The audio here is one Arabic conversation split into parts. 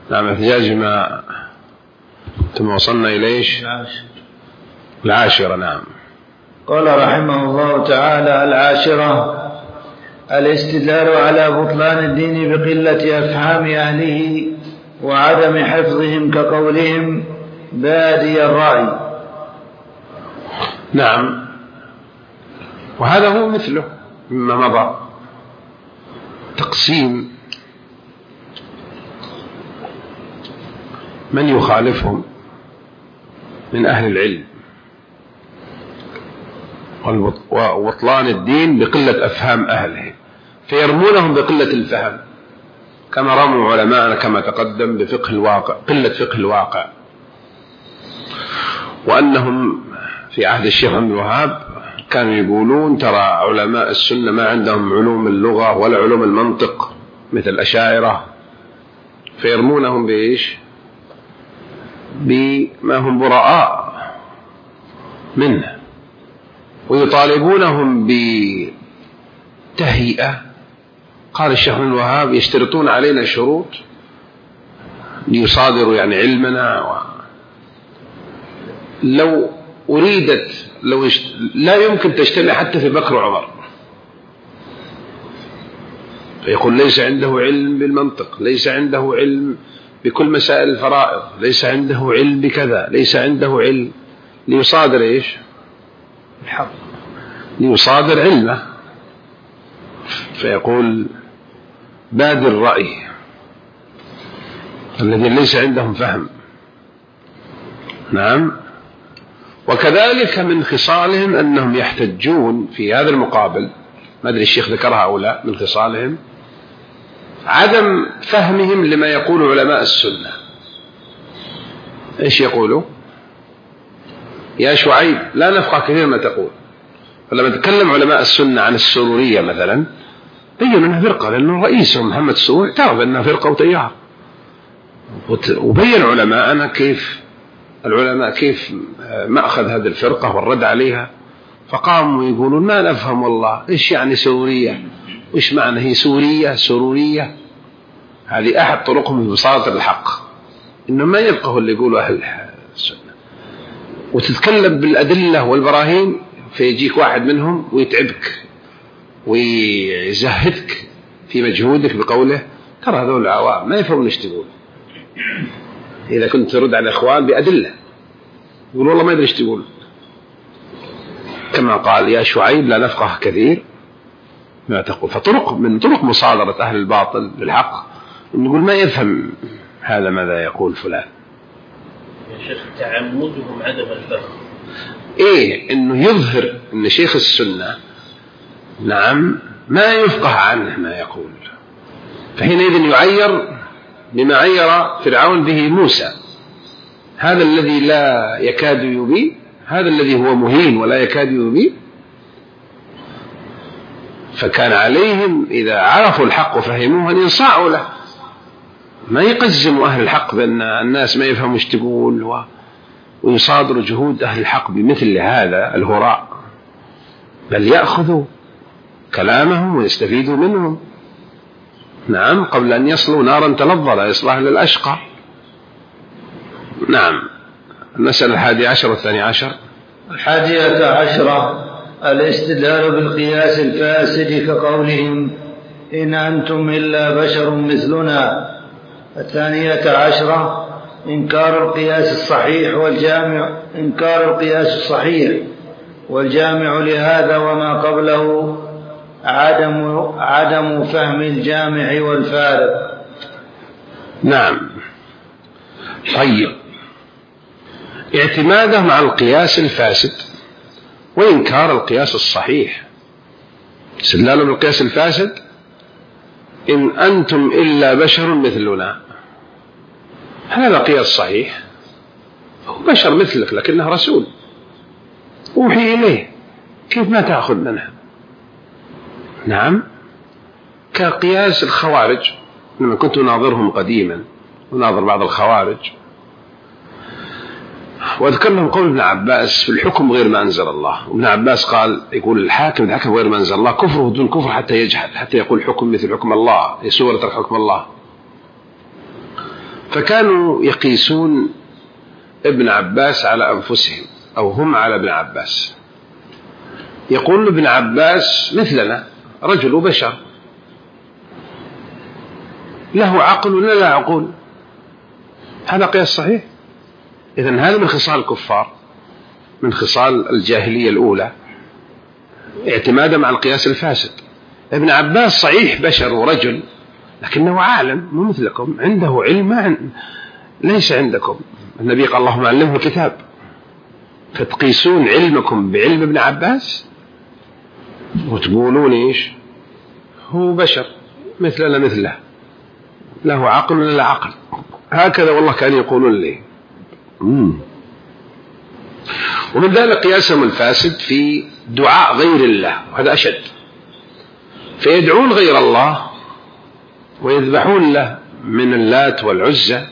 نعم. احتجاج ما ثم وصلنا إليش العاشرة. نعم. قال رحمه الله تعالى: العاشرة الاستدلال على بطلان الدين بقلة أفهام أهله وعدم حفظهم كقولهم بادي الرأي. نعم. وهذا هو مثله مما مضى، تقسيم من يخالفهم من أهل العلم وبطلان الدين بقلة أفهام أهله، فيرمونهم بقلة الفهم كما رموا علماءنا كما تقدم بفقه الواقع، قلة فقه الواقع، وأنهم في عهد الشيخ عبد الوهاب كانوا يقولون ترى علماء السنة ما عندهم علوم اللغة ولا علوم المنطق مثل الأشاعرة، فيرمونهم بإيش؟ بما هم براء منه، ويطالبونهم بتهيئة. قال الشيخ عبد الوهاب: يشترطون علينا شروط ليصادروا يعني علمنا، لو أريدت لا يمكن تجتمع حتى في بكر وعمر. فيقول: ليس عنده علم بالمنطق، ليس عنده علم بكل مسائل الفرائض، ليس عنده علم بكذا، ليس عنده علم، ليصادر إيش؟ الحق، ليصادر علمه. فيقول: بادي الرأي الذين ليس عندهم فهم. نعم. وكذلك من خصالهم أنهم يحتجون في هذا المقابل، ما أدري الشيخ ذكرها أو لا، من خصالهم عدم فهمهم لما يقول علماء السنة. إيش يقولوا؟ يا شعيب لا نفقه كثير ما تقول. فلما تكلم علماء السنة عن السرورية مثلا بيّنوا أنها فرقة، لأنه رئيسهم محمد السروري تعرف أنها فرقة وتيار، وبين علماءنا كيف العلماء كيف مأخذ هذه الفرقة والرد عليها. فقاموا يقولون: ما نفهم والله إيش يعني سرورية، وإيش معنى هي سورية سرورية. هذه أحد طرقهم في بساطة الحق، إنه ما يبقى اللي يقولوا أهل السنة، وتتكلم بالأدلة والبراهين فيجيك واحد منهم ويتعبك ويزهدك في مجهودك بقوله: ترى هذول العوام ما يفهمون ايش تقول. إذا كنت ترد على الإخوان بأدلة يقول: والله ما يدري ايش تقول. كما قال: يا شعيب لا نفقه كثير ما تقول. فطرق من طرق مصادرة أهل الباطل للحق نقول ما يفهم هذا ماذا يقول فلان. يا شيخ تعمدهم عدم الفهم. إيه، إنه يظهر إن شيخ السنة نعم ما يفقه عنه ما يقول، فحينئذ يعير بما عير فرعون به موسى: هذا الذي لا يكاد يبين، هذا الذي هو مهين ولا يكاد يبين. فكان عليهم إذا عرفوا الحق وفهموه أن ينصاعوا له، ما يقزموا أهل الحق بأن الناس ما يفهموا ايش تقول، ويصادروا جهود أهل الحق بمثل هذا الهراء، بل يأخذوا كلامهم ويستفيدوا منهم. نعم، قبل أن يصلوا نارا تلظى لا يصلها للأشقى. نعم. المسألة 11 و12. 11 الاستدلال بالقياس الفاسد كقولهم: إن أنتم إلا بشر مثلنا. 12 إنكار القياس الصحيح والجامع لهذا وما قبله عدم فهم الجامع والفارق. نعم. طيب، اعتمادهم على القياس الفاسد وإنكار القياس الصحيح. استدلالهم بالقياس الفاسد: إن أنتم إلا بشر مثلنا. هذا قياس صحيح، هو بشر مثلك لكنه رسول أوحي إليه، كيف ما تأخذ منها؟ نعم. كقياس الخوارج، لما كنت ناظرهم قديما وناظر بعض الخوارج، وأذكر لهم قول ابن عباس في الحكم غير ما أنزل الله. وابن عباس قال، يقول الحاكم غير ما أنزل الله كفره دون كفر حتى يجحد، حتى يقول حكم مثل حكم الله، سورة حكم الله. فكانوا يقيسون ابن عباس على أنفسهم أو هم على ابن عباس. يقول ابن عباس مثلنا، رجل وبشر، له عقل ولا لا عقول. هذا قياس صحيح. إذن هذا من خصال الكفار، من خصال الجاهلية الأولى، اعتمادا على القياس الفاسد. ابن عباس صحيح بشر ورجل، لكنه عالم مو مثلكم، عنده علم ليس عندكم. النبي قال اللهم علمه الكتاب، فتقيسون علمكم بعلم ابن عباس وتقولون إيش؟ هو بشر مثلنا مثله، له عقل ولا لا عقل. هكذا والله كانوا يقولون لي. ومن ذلك قياسهم الفاسد في دعاء غير الله، وهذا أشد. فيدعون غير الله ويذبحون له من اللات والعزى،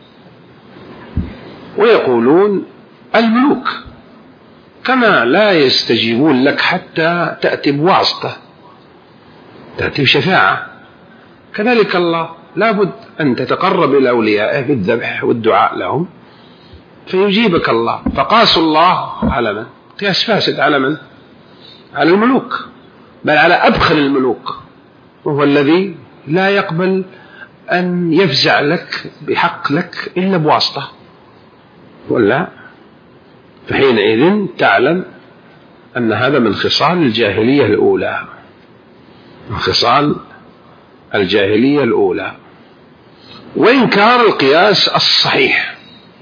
ويقولون الملوك كما لا يستجيبون لك حتى تأتي بواسطة، تأتي بشفاعة، كذلك الله لابد أن تتقرب إلى أوليائه بالذبح والدعاء لهم فيجيبك الله. فقاسوا الله على من؟ قياس فاسد. على من؟ على الملوك، بل على أبخل الملوك، وهو الذي لا يقبل أن يفزع لك بحق لك إلا بواسطة، ولا؟ فحينئذ تعلم أن هذا من خصال الجاهلية الأولى، من خصال الجاهلية الأولى. وإنكار القياس الصحيح.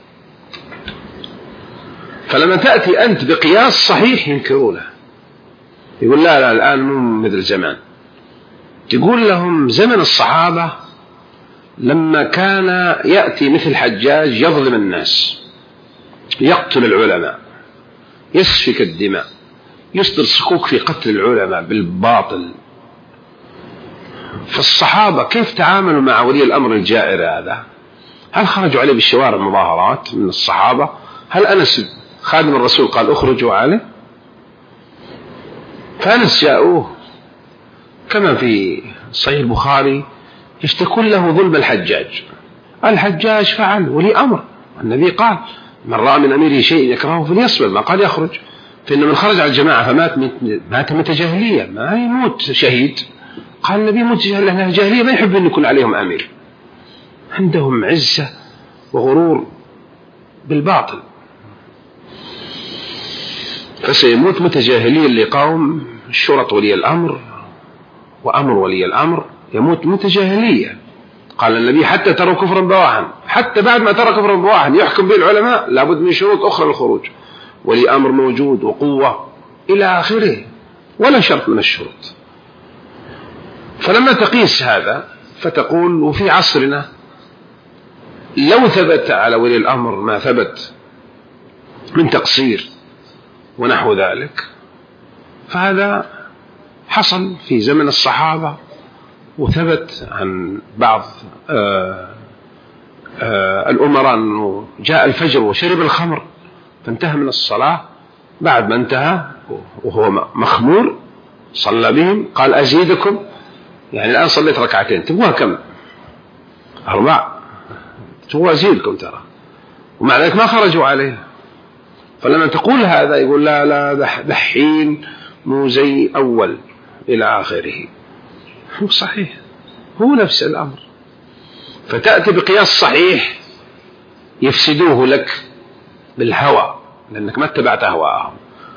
فلما تأتي أنت بقياس صحيح ينكرونه، يقول لا لا الآن مو مثل زمان. تقول لهم زمن الصحابة لما كان يأتي مثل حجاج يظلم الناس، يقتل العلماء، يسفك الدماء، يصدر صكوك في قتل العلماء بالباطل، فالصحابة كيف تعاملوا مع ولي الأمر الجائر هذا؟ هل خرجوا عليه بالشوارع مظاهرات من الصحابة؟ هل أنس خادم الرسول قال اخرجوا عليه؟ فأنس جاءوه كما في صحيح البخاري يشتكون له ظلم الحجاج. الحجاج فعل ولي أمر، النبي قال من رأى من أميره شيء يكرهه فليصبر، ما قال يخرج، فإن من خرج على الجماعة فمات مات متجاهلية، ما يموت شهيد. قال النبي موت لأنها جاهلية ما يحب أن يكون عليهم أمير، عندهم عزة وغرور بالباطل، فسيموت متجاهليا لقوم شرط ولي الأمر وأمر ولي الأمر، يموت متجاهلية. قال النبي حتى تروا كفرا بواحا، حتى بعد ما ترى كفرا بواحا يحكم به العلماء لابد من شروط أخرى للخروج، ولي أمر موجود وقوة إلى آخره، ولا شرط من الشروط. فلما تقيس هذا فتقول وفي عصرنا لو ثبت على ولي الأمر ما ثبت من تقصير ونحو ذلك، فهذا حصل في زمن الصحابة، وثبت عن بعض الأمراء أنه جاء الفجر وشرب الخمر فانتهى من الصلاة، بعد ما انتهى وهو مخمور صلى بهم قال أزيدكم، يعني الآن صليت ركعتين تبغى كم؟ 4، تبغى أزيدكم ترى، ومع ذلك ما خرجوا عليه. فلما تقول هذا يقول لا لا دحين مو زي أول إلى آخره. هو صحيح، هو نفس الأمر. فتأتي بقياس صحيح يفسدوه لك بالهوى لأنك ما اتبعت أهواءهم،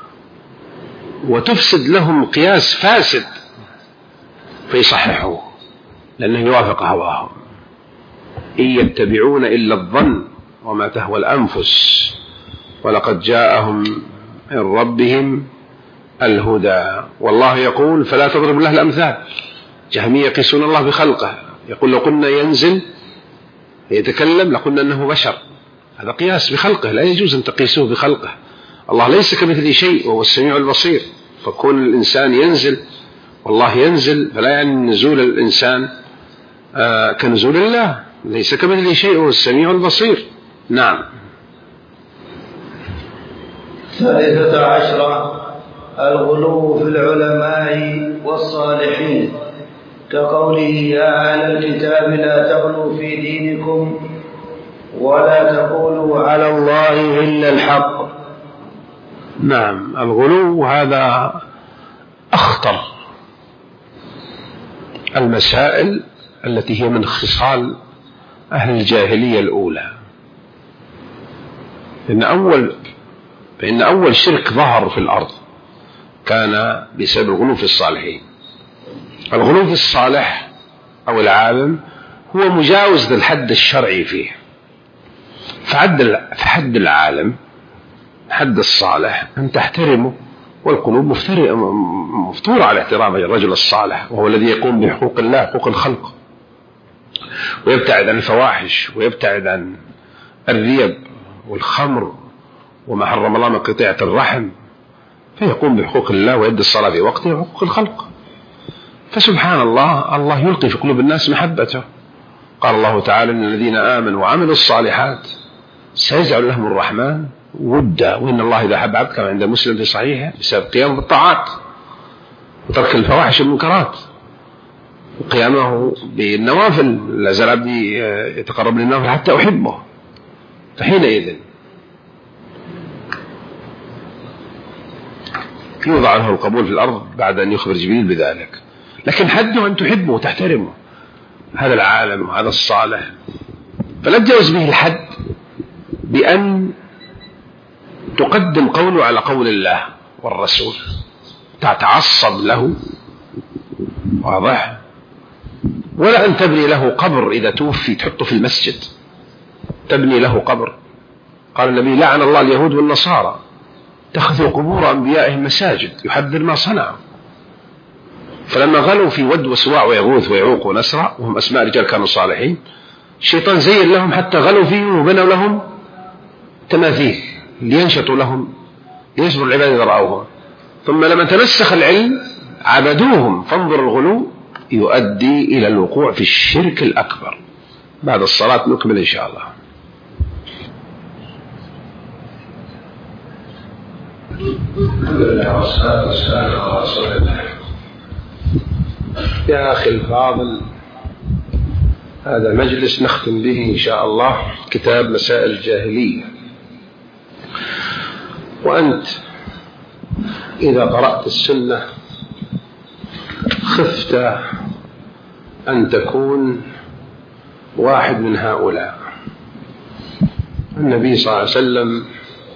وتفسد لهم قياس فاسد فيصححوه لأنه يوافق هواهم. إن يتبعون إلا الظن وما تهوى الأنفس ولقد جاءهم من ربهم الهدى. والله يقول فلا تضرب له الأمثال. جهمية يقيسون الله بخلقه، يقول لو قلنا ينزل يتكلم لقلنا أنه بشر، هذا قياس بخلقه، لا يجوز أن تقيسوه بخلقه. الله ليس كمثله شيء وهو السميع البصير، فكون الإنسان ينزل والله ينزل فلا يعني نزول الإنسان كنزول الله، ليس كمثله شيء وهو السميع البصير. نعم. 13 الغلو في العلماء والصالحين، كقوله يا أهل الكتاب لا تغلوا في دينكم ولا تقولوا على الله إلا الحق. نعم، الغلو هذا أخطر المسائل التي هي من خصال أهل الجاهلية الأولى، فإن أول شرك ظهر في الأرض كان بسبب الغلو في الصالحين. الغلو في الصالح أو العالم هو مجاوز للحد الشرعي فيه، فحد العالم حد الصالح أن تحترمه، والقلوب مفتورة على احترام الرجل الصالح، وهو الذي يقوم بحقوق الله، حقوق الخلق، ويبتعد عن الفواحش، ويبتعد عن الريب والخمر وما حرم الله من قطيعة الرحم، فيقوم بحقوق الله ويؤدي الصلاة في وقته وحقوق الخلق. فسبحان الله، الله يلقي في قلوب الناس محبته. قال الله تعالى: إن الذين آمنوا وعملوا الصالحات سيجعل لهم الرحمن ودا، وإن الله إذا أحب عبد، كما عند مسلم في صحيحه، بسبب قيامه بالطاعات وترك الفواحش والمنكرات وقيامه بالنوافل. لا زال عبدي يتقرب للنوافل حتى أحبه، فحينئذ يوضع له القبول في الأرض بعد أن يخبر جبريل بذلك. لكن حده أن تحبه وتحترمه، هذا العالم وهذا الصالح، فلا تجاوز به الحد بأن تقدم قوله على قول الله والرسول، تتعصب له، واضح؟ ولا أن تبني له قبر إذا توفي تحطه في المسجد، تبني له قبر. قال النبي: لعن الله اليهود والنصارى اتخذوا قبور أنبيائهم مساجد، يحذر ما صنعوا. فلما غلوا في ود وسواع ويغوث ويعوق ونسرع، وهم أسماء رجال كانوا صالحين، الشيطان زين لهم حتى غلوا فيهم وبنوا لهم تماثيل لينشطوا لهم، ليصبروا العباد إذا رأوهم. ثم لما تنسخ العلم عبدوهم. فانظر الغلو يؤدي إلى الوقوع في الشرك الأكبر. بعد الصلاة نكمل إن شاء الله. الحمد لله والصلاة والسلام على رسول الله. يا أخي الفاضل، هذا مجلس نختم به إن شاء الله كتاب مسائل الجاهلية، وأنت إذا قرأت السنة خفت أن تكون واحد من هؤلاء. النبي صلى الله عليه وسلم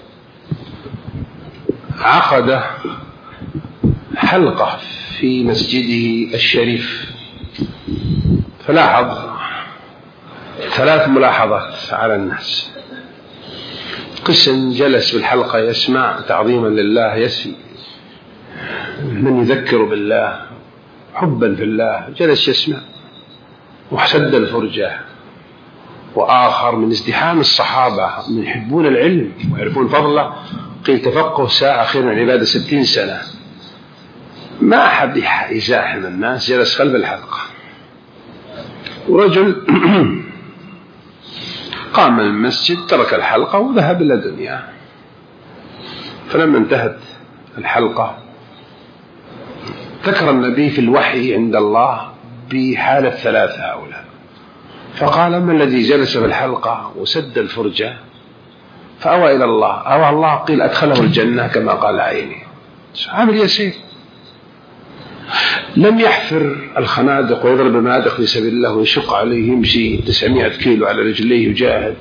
عقد حلقة في مسجده الشريف، فلاحظ 3 ملاحظات على الناس. قسم جلس بالحلقة يسمع تعظيما لله، من يذكر بالله حبا في الله جلس يسمع وسد الفرجة. وآخر من ازدحام الصحابة من يحبون العلم ويعرفون فضله، قيل تفقه ساعة خير من عبادة 60 سنة. ما أحد يزاحم الناس، جلس خلف الحلقة. ورجل قام من المسجد ترك الحلقة وذهب إلى دنيا. فلما انتهت الحلقة ذكر النبي في الوحي عند الله بحالة 3 هؤلاء، فقال: ما الذي جلس في الحلقة وسد الفرجة فأوى إلى الله؟ أوى الله، قيل أدخله الجنة كما قال عيني. عامل يسير، لم يحفر الخنادق ويضرب المنادق في سبيل الله ويشق عليه، يمشي 900 كيلو على رجليه يجاهد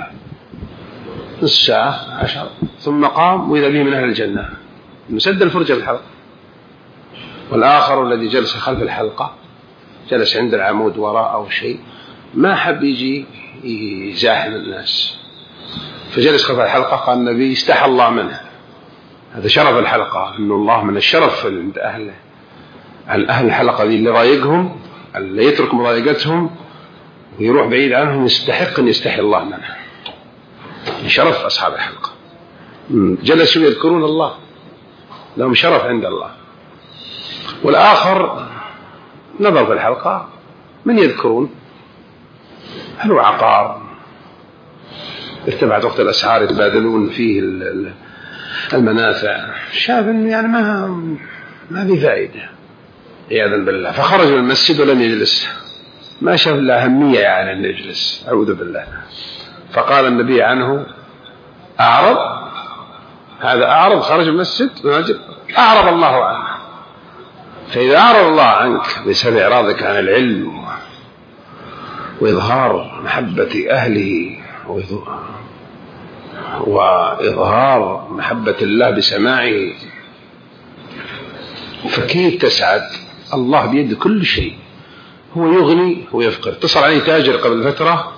نصف ساعة 10، ثم قام وإذا به من أهل الجنة، مسد الفرجة في الحلقة. والآخر الذي جلس خلف الحلقة جلس عند العمود وراء أو شيء، ما حب يجي يزاحم الناس، فجلس خلف الحلقة. قال النبي: استحى الله منه. هذا شرف الحلقة، أن الله من الشرف عند أهل الحلقة دي، اللي ضايقهم، اللي يترك مضايقتهم ويروح بعيد عنهم يستحق أن يستحي الله منه. شرف أصحاب الحلقة، جلسوا يذكرون الله، لهم شرف عند الله. والآخر نظر في الحلقة، من يذكرون؟ هل هو عقار ارتفعت وقت الأسعار يتبادلون فيه المنافع، شاف يعني ما في فائدة عياذا بالله، فخرج من المسجد ولم يجلس، ما شاف له أهمية يعني أن يجلس، أعوذ بالله. فقال النبي عنه أعرض، هذا أعرض خرج من المسجد أعرض الله عنه. فإذا أعرض الله عنك بسبب إعراضك عن العلم وإظهار محبة أهله وإظهار محبة الله بسماعه، فكيف تسعد؟ الله بيد كل شيء، هو يغني ويفقر. اتصل عليه تاجر قبل فترة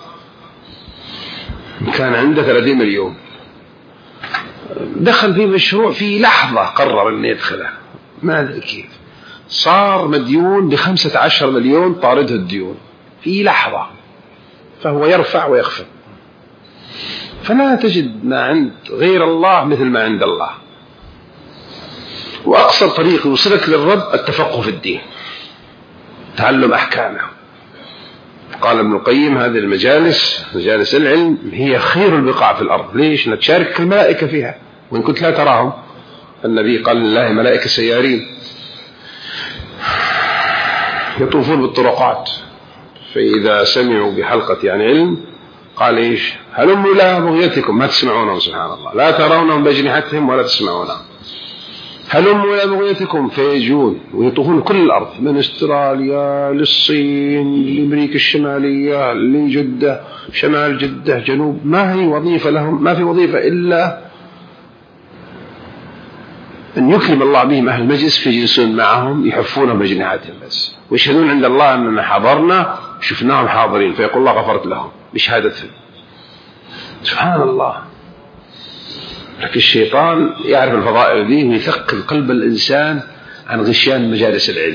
كان عنده 30 مليون، دخل في مشروع في لحظة قرر أن يدخله، ما أدري كيف صار مديون ب15 مليون طارده الديون في لحظة، فهو يرفع ويخفض. فلا تجد ما عند غير الله مثل ما عند الله. وأقصر طريق يوصلك للرب التفقه في الدين، تعلم أحكامه. قال ابن القيم هذه المجالس، مجالس العلم، هي خير البقاع في الأرض. ليش؟ نتشارك الملائكة فيها وإن كنت لا تراهم. النبي قال لله ملائكة سيارين يطوفون بالطرقات، فإذا سمعوا بحلقة علم قال إيش؟ هلموا إلى بغيتكم، ما تسمعونهم سبحان الله، لا ترونهم بأجنحتهم ولا تسمعونهم، هلموا إلى بغيتكم فيجون ويطوفون كل الأرض، من استراليا للصين لأمريكا الشمالية لجدة، شمال جدة، جنوب. ما هي وظيفة لهم؟ ما في وظيفة إلا أن يكرم الله بهم أهل المجلس، فيجلسون معهم يحفونهم بأجنحتهم بس، ويشهدون عند الله أننا حضرنا شفناهم حاضرين، فيقول الله غفرت لهم بشهادتهم. سبحان الله. لكن الشيطان يعرف الفضائل دي ويثقل قلب الإنسان عن غشيان مجالس العلم.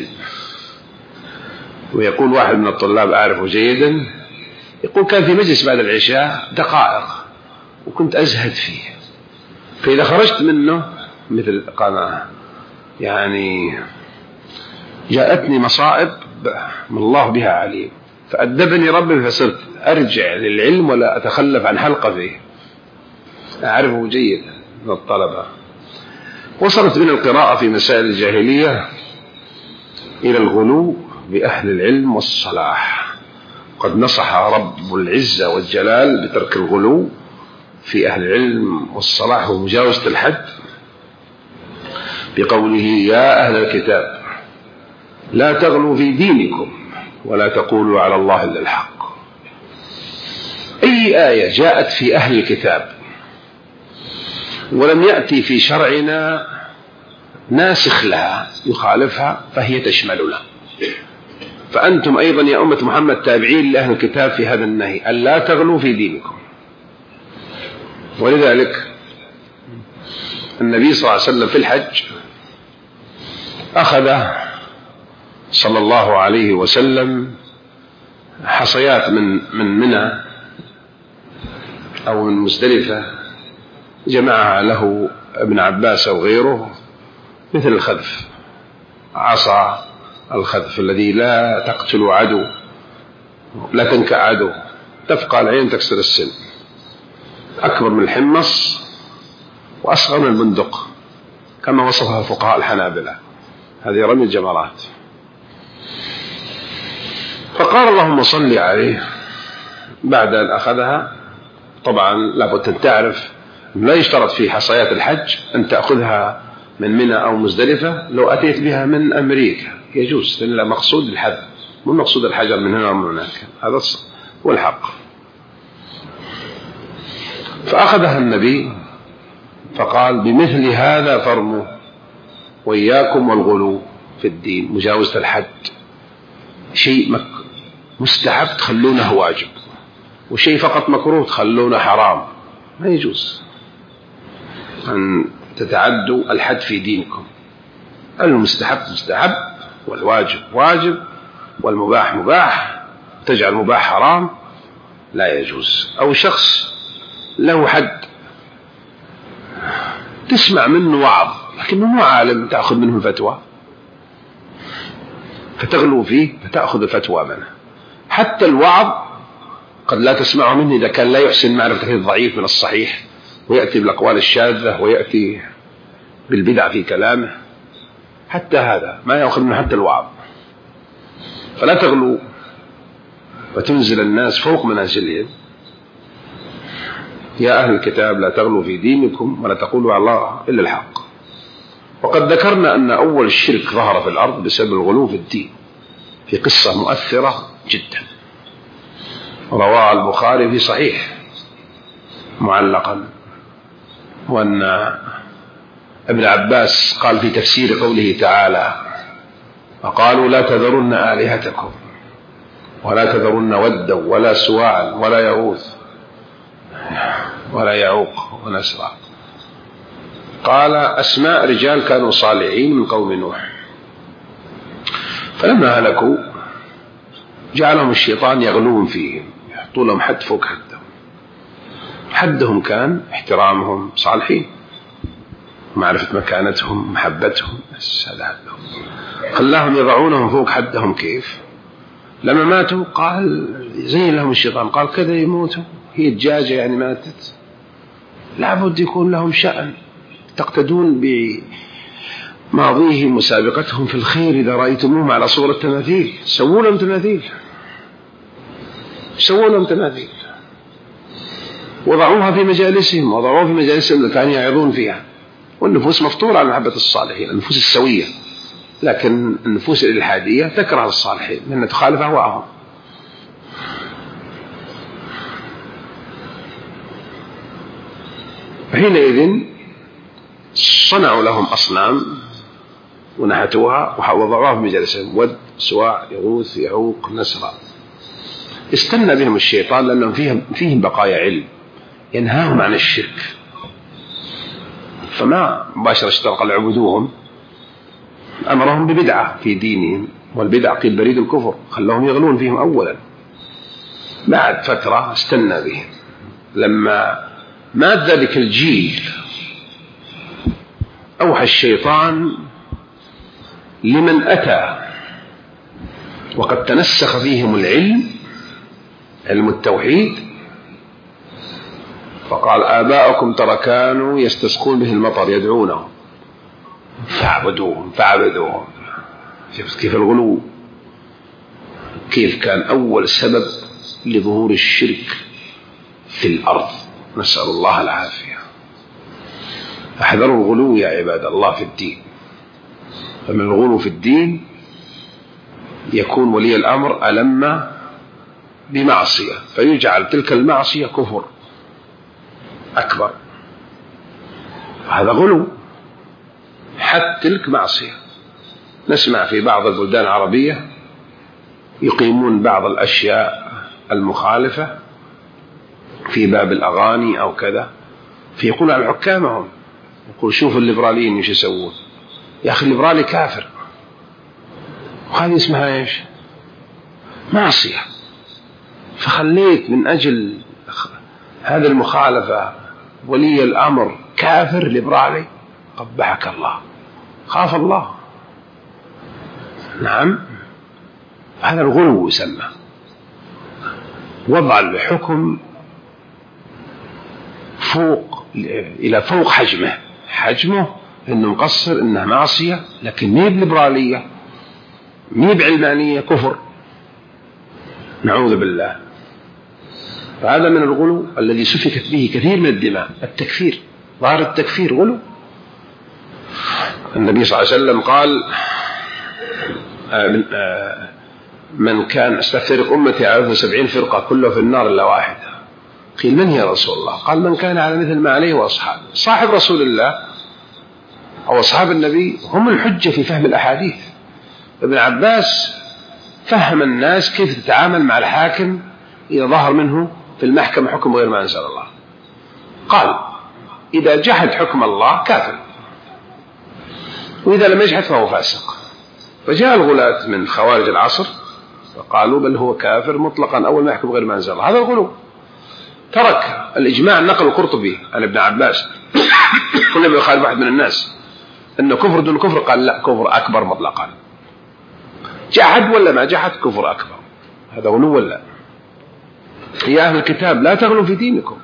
ويقول واحد من الطلاب أعرفه جيدا، يقول كان في مجلس بعد العشاء دقائق وكنت أزهد فيه، فإذا خرجت منه مثل قناة يعني جاءتني مصائب من الله بها عليم، فأدبني ربي فصرت أرجع للعلم ولا أتخلف عن حلقة فيه. أعرفه جيدا من الطلبة. وصلت من القراءة في مسائل الجاهلية إلى الغلو بأهل العلم والصلاح. قد نصح رب العزة والجلال بترك الغلو في أهل العلم والصلاح ومجاوزة الحد بقوله يا أهل الكتاب لا تغلوا في دينكم ولا تقولوا على الله إلا الحق. أي آية جاءت في أهل الكتاب ولم يأتي في شرعنا ناسخ لها يخالفها فهي تشملنا. فأنتم أيضا يا أمة محمد تابعين لأهل الكتاب في هذا النهي، ألا تغلوا في دينكم. ولذلك النبي صلى الله عليه وسلم في الحج أخذ صلى الله عليه وسلم حصيات من منى أو من مزدلفة، جمعها له ابن عباس أو غيره، مثل الخذف، عصا الخذف الذي لا تقتل عدو، لا تنكأ عدو، تفقع العين تكسر السن، أكبر من الحمص وأصغر من البندق كما وصفها فقهاء الحنابلة. هذه رمي الجمرات. فقال اللهم صل عليه بعد أن أخذها. طبعا لابد أن تعرف لا يشترط في حصيات الحج أن تأخذها من منى أو مزدلفة. لو أتيت بها من أمريكا يجوز، لأن مقصود الحذف مو مقصود الحجر من هنا ومن هناك، هذا هو الحق. فأخذها النبي فقال بمثل هذا فرموا وإياكم والغلو في الدين، مجاوزة الحد. شيء مستحب تخلونه واجب، وشيء فقط مكروه تخلونه حرام. ما يجوز أن تتعدوا الحد في دينكم. المستحب مستحب والواجب واجب والمباح مباح، تجعل المباح حرام لا يجوز. أو شخص له حد تسمع منه وعظ لكنه مو عالم، تأخذ منه الفتوى فتغلو فيه فتأخذ الفتوى منه. حتى الوعظ قد لا تسمعه منه إذا كان لا يحسن معرفة الضعيف من الصحيح، ويأتي بالأقوال الشاذة ويأتي بالبدع في كلامه. حتى هذا ما يأخذ منه حتى الوعظ. فلا تغلو وتنزل الناس فوق منازلهم. يا أهل الكتاب لا تغلوا في دينكم ولا تقولوا على الله إلا الحق. وقد ذكرنا أن أول الشرك ظهر في الأرض بسبب الغلو في الدين، في قصة مؤثرة جدا رواه البخاري في صحيح معلقا، وأن ابن عباس قال في تفسير قوله تعالى: وقالوا لا تذرن آلهتكم ولا تذرن ودا ولا سواعا ولا يغوث ولا يعوق ونسرا. قال أسماء رجال كانوا صالحين من قوم نوح، فلما هلكوا جعلهم الشيطان يغلون فيهم، يحطوا لهم حد فوق حدهم. حدهم كان احترامهم، صالحين، معرفة مكانتهم، محبتهم، خلاهم يضعونهم فوق حدهم. كيف؟ لما ماتوا قال زين لهم الشيطان، قال كذا يموتوا، هي الدجاجة يعني ماتت، لابد يكون لهم شأن، تقتدون بماضيهم مسابقتهم في الخير. إذا رأيتموهم على صورة تماثيل سووا لهم تماثيل، سووا لهم تماثيل، وضعوها في مجالسهم، وضعوها في مجالسهم اللي كانوا يعظون فيها. والنفوس مفطورة على محبة الصالحين، النفوس السوية، لكن النفوس الإلحادية تكره الصالحين لأنها تخالف أهواءهم. حينئذ صنعوا لهم أصنام ونحتوها ووضعوها في مجالسهم، ود سواع يغوث يعوق نسرا. استنى بهم الشيطان لأنهم فيهم بقايا علم ينهاهم عن الشرك، فما مباشرة اشترق لعبدوهم، أمرهم ببدعة في دينهم، والبدعة قيل بريد الكفر، خلهم يغلون فيهم أولا. بعد فترة استنى بهم، لما مات ذلك الجيل أوحى الشيطان لمن أتى وقد تنسخ فيهم العلم، علم التوحيد، فقال آباؤكم ترى كانوا يستسقون به المطر يدعونهم فاعبدوهم. شفت كيف الغلو، كيف كان أول سبب لظهور الشرك في الأرض، نسأل الله العافية. احذروا الغلو يا عباد الله في الدين، فمن الغلو في الدين يكون ولي الأمر ألم بمعصية فيجعل تلك المعصية كفر أكبر، هذا غلو، حتى تلك معصية. نسمع في بعض البلدان العربية يقيمون بعض الأشياء المخالفة في باب الأغاني أو كذا، فيقول على حكامهم، يقول شوفوا الليبراليين ايش يسوون، يا أخي الليبرالي كافر، وهذه اسمها ايش؟ معصية. فخليت من أجل هذا المخالفة ولي الأمر كافر ليبرالي، قبحك الله، خاف الله. نعم، هذا الغلو يسمى، وضع الحكم فوق إلى فوق حجمه إنه مقصر، إنه معصية، لكن ميب ليبرالية، ميب علمانية، كفر، نعوذ بالله. فهذا من الغلو الذي سفكت به كثير من الدماء، التكفير، ظاهر التكفير غلو. النبي صلى الله عليه وسلم قال من كان استفترق أمتي على 70 فرقة كلها في النار إلا واحدة. قيل من هي رسول الله؟ قال من كان على مثل ما عليه وأصحابه. صاحب رسول الله أو أصحاب النبي هم الحجة في فهم الأحاديث. ابن عباس فهم الناس كيف تتعامل مع الحاكم إذا ظهر منه في المحكمة حكم غير ما أنزل الله. قال إذا جحد حكم الله كافر، وإذا لم يجحد فهو فاسق. فجاء الغلاة من خوارج العصر وقالوا بل هو كافر مطلقا أول ما يحكم غير ما أنزل الله. هذا الغلو. ترك الإجماع، نقل القرطبي عن ابن عباس كل ما يخالف واحد من الناس أنه كفر دون كفر، قال لا، كفر أكبر مطلقا، جحد ولا ما جحد كفر أكبر. هذا غلو ولا؟ يا أهل الكتاب لا تغلوا في دينكم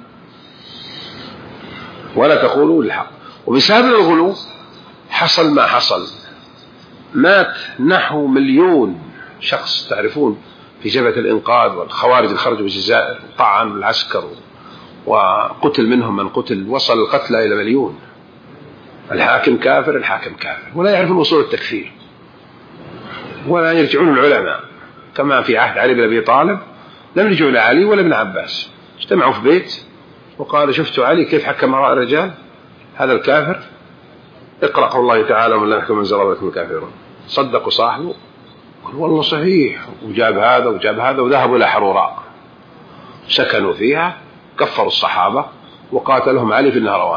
ولا تقولوا الحق. وبسبب الغلو حصل ما حصل، مات نحو 1,000,000 شخص. تعرفون في جبهة الإنقاذ والخوارج اللي خرجوا بالجزائر، طعن العسكر وقتل منهم من قتل، وصل القتلى إلى 1,000,000. الحاكم كافر، الحاكم كافر، ولا يعرفون أصول التكفير ولا يرجعون العلماء. كما في عهد علي بن أبي طالب لم يرجعوا لعلي ولا ابن عباس، اجتمعوا في بيت وقالوا شفتوا علي كيف حكم هؤلاء الرجال، هذا الكافر، اقرأ قول الله تعالى ومن لم يحكم من زرابة الكافرون. صدقوا صاحبه قال والله صحيح، وجاب هذا وجاب هذا، وذهبوا إلى حروراء سكنوا فيها، كفروا الصحابة وقاتلهم علي في النهروان.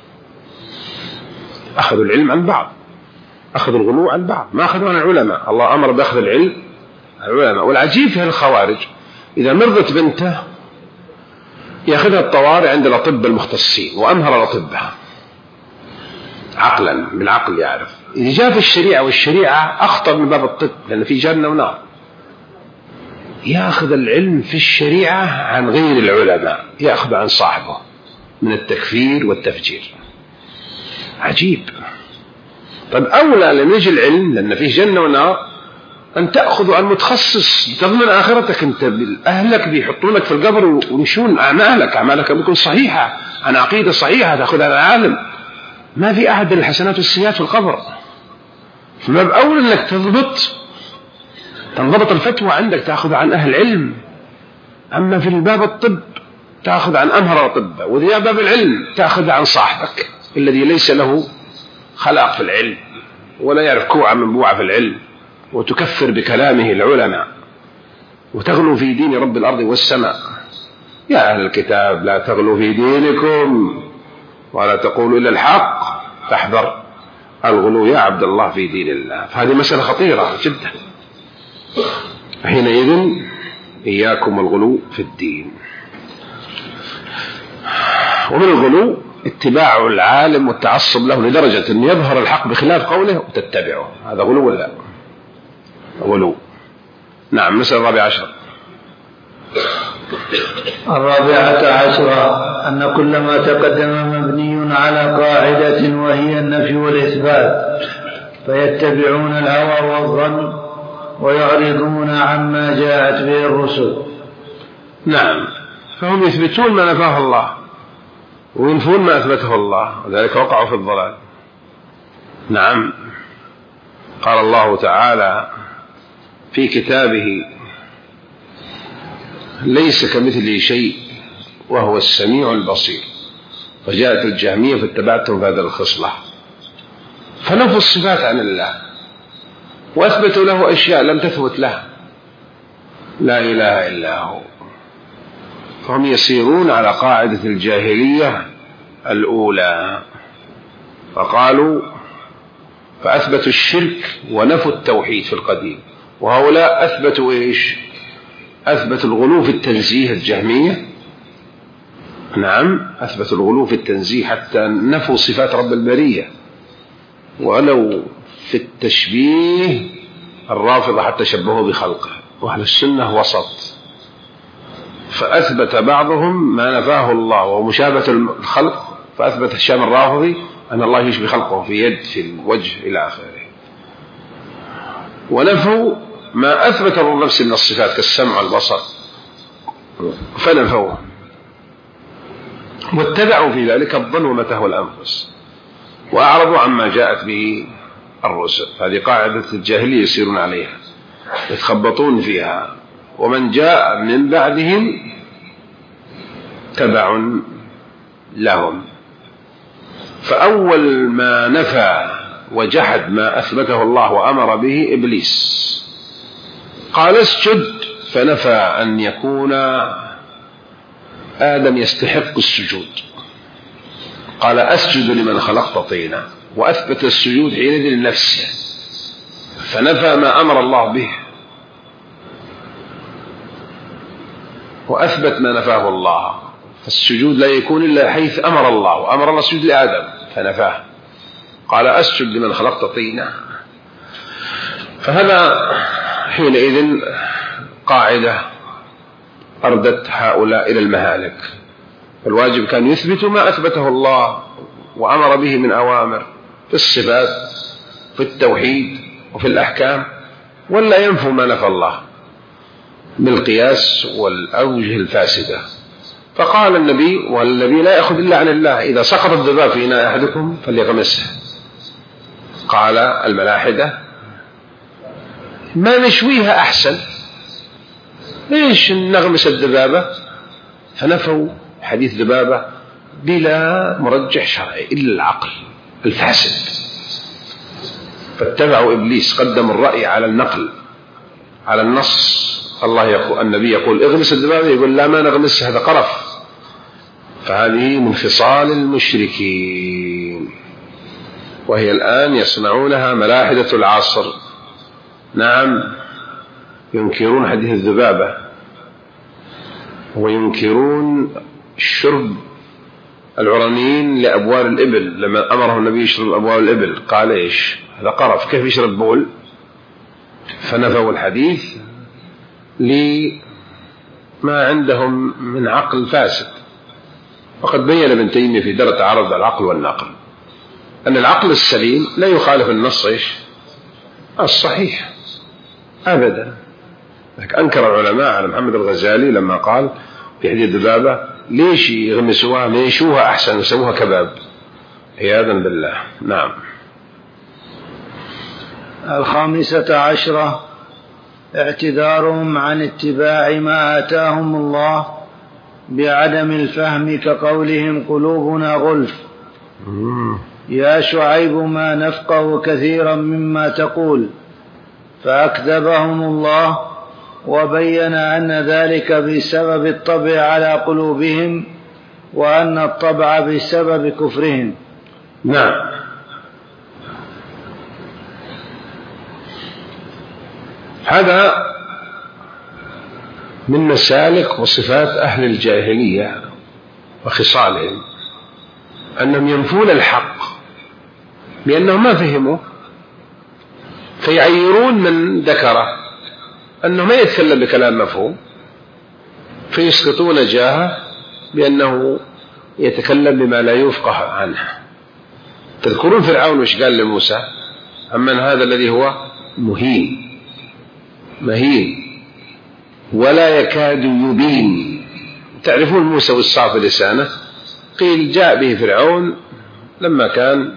أخذوا العلم عن بعض، أخذوا الغلو عن بعض، ما أخذوا عن العلماء. الله أمر بأخذ العلم عن العلماء. والعجيب في الخوارج إذا مرضت بنته يأخذها الطوارئ عند الأطباء المختصين وأمهر الأطباء عقلا، بالعقل يعرف. إذا جاء في الشريعة، والشريعة أخطر من باب الطب لأن في جنة ونار، يأخذ العلم في الشريعة عن غير العلماء، يأخذ عن صاحبه من التكفير والتفجير. عجيب. طيب أولى لما يجي العلم لأن فيه جنة ونار أن تأخذ عن متخصص تضمن آخرتك. أنت أهلك بيحطونك في القبر وينشون أعمالك بيكون صحيحة عن عقيدة صحيحة، تأخذ عن العالم. ما في أحد الحسنات والسيئات في القبر، فباب أولى أنك تنضبط الفتوى عندك، تأخذ عن أهل العلم. أما في الباب الطب تأخذ عن أمهر الأطباء، وإذا باب العلم تأخذ عن صاحبك الذي ليس له خلاق في العلم ولا يعرف كوعة من بوعة في العلم، وتكفر بكلامه العلماء وتغلو في دين رب الأرض والسماء. يا أهل الكتاب لا تغلوا في دينكم ولا تقولوا إلا الحق، تحذر الغلو يا عبد الله في دين الله. فهذه مسألة خطيرة جدا. حينئذ إياكم الغلو في الدين. ومن الغلو اتباع العالم والتعصب له لدرجة أن يظهر الحق بخلاف قوله وتتبعه، هذا غلو ولا غلو؟ نعم. مسألة 14. 14 أن كل ما تقدم مبني على قاعدة وهي النفي والإثبات، فيتبعون الهوى والظن ويعرضون عما جاءت به الرسل. نعم. فهم يثبتون ما نفاه الله وينفون ما أثبته الله، وذلك وقعوا في الضلال. نعم. قال الله تعالى في كتابه ليس كمثله شيء وهو السميع البصير، فجاءت الجهمية فاتبعتهم في هذا الخصلة، فنفوا الصفات عن الله وأثبتوا له أشياء لم تثبت له، لا إله إلا هو. فهم يسيرون على قاعدة الجاهلية الأولى، فقالوا فأثبتوا الشرك ونفوا التوحيد في القديم. وهؤلاء أثبتوا إيش؟ أثبتوا الغلو في التنزيه الجهمية. نعم. أثبتوا الغلو في التنزيه حتى نفوا صفات رب البرية، ولو في التشبيه الرافضة حتى شبهوا بخلقه. وأهل السنة وسط، فأثبت بعضهم ما نفاه الله ومشابهة الخلق، فأثبت الشام الرافضي أن الله يشبه خلقه في يد في الوجه إلى آخره، ونفوا ما أثبت النفس من الصفات كالسمع والبصر فنفوه، واتبعوا في ذلك الظن ومتهوى الأنفس وأعرضوا عما جاءت به الرسل. هذه قاعدة الجاهلية يسيرون عليها، يتخبطون فيها. ومن جاء من بعدهم تبع لهم. فأول ما نفى وجحد ما أثبته الله وأمر به إبليس، قال اسجد، فنفى أن يكون آدم يستحق السجود، قال أسجد لمن خلقت طينا، وأثبت السجود حينئذ لنفسه، فنفى ما أمر الله به وأثبت ما نفاه الله. فالسجود لا يكون إلا حيث أمر الله، وأمر الله السجود لآدم فنفاه، قال أسجد لمن خلقت طينا. فهذا حينئذ قاعدة أردت هؤلاء إلى المهالك. الواجب كان يثبتوا ما أثبته الله وأمر به من أوامر في الصفات في التوحيد وفي الأحكام، ولا ينفوا ما نفى الله بالقياس والأوجه الفاسدة. فقال النبي، والنبي لا يأخذ إلا عن الله، إذا سقط الذباب في إناء أحدكم فليغمسه. قال الملاحدة ما نشويها أحسن، ليش نغمس الذبابة؟ فنفوا حديث ذبابة بلا مرجح شرعي إلا العقل الفاسد، فاتبعوا إبليس، قدم الرأي على النقل على النص. النبي يقول اغمس الذبابة، يقول لا ما نغمس، هذا قرف. فهذه من خصال المشركين، وهي الآن يصنعونها ملاحدة العصر. نعم، ينكرون حديث الذبابة، وينكرون شرب العرانيين لأبوال الإبل. لما أمره النبي يشرب أبوال الإبل قال إيش؟ هذا قرف، كيف يشرب بول؟ فنفوا الحديث لما عندهم من عقل فاسد. وقد بين ابن تيمية في درء تعارض العقل والنقل أن العقل السليم لا يخالف النص الصحيح أبدا. أنكر العلماء على محمد الغزالي لما قال في حديث الذبابة ليش يغمسوها، ما يشوها أحسن ويسووها كباب، عياذا بالله. نعم. 15 اعتذارهم عن اتباع ما آتاهم الله بعدم الفهم، كقولهم قلوبنا غلف. يا شعيب ما نفقه كثيرا مما تقول، فأكذبهم الله وبين أن ذلك بسبب الطبع على قلوبهم، وأن الطبع بسبب كفرهم. نعم. هذا من مسالك وصفات أهل الجاهلية وخصالهم، أنهم ينفون الحق لأنهم ما فهموا، فيعيرون من ذكره أنه ما يتكلم بكلام مفهوم، فيسقطون جاهه بأنه يتكلم بما لا يفقه عنه. تذكرون فرعون وش قال لموسى؟ أمن هذا الذي هو مهين ولا يكاد يبين. تعرفون موسى والصاف لسانه، قيل جاء به فرعون لما كان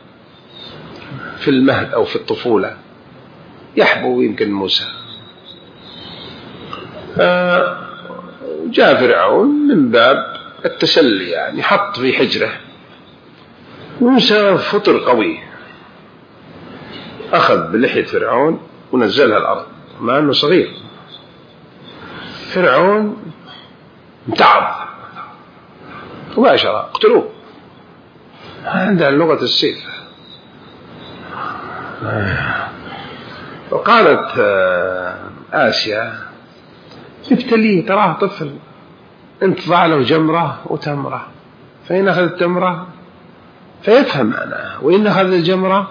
في المهد أو في الطفولة يحبو يمكن موسى، جاء فرعون من باب التسلي، يعني حط في حجره. موسى فطر قوي، أخذ بلحية فرعون ونزلها الأرض مع أنه صغير. فرعون امتعض مباشرة، اقتلوه، عندها لغة السيف. وقالت آسيا ابتليه، تراه طفل، انت ضع له جمرة وتمرة، فإن أخذ التمرة فيفهم معناها، وإن أخذ الجمرة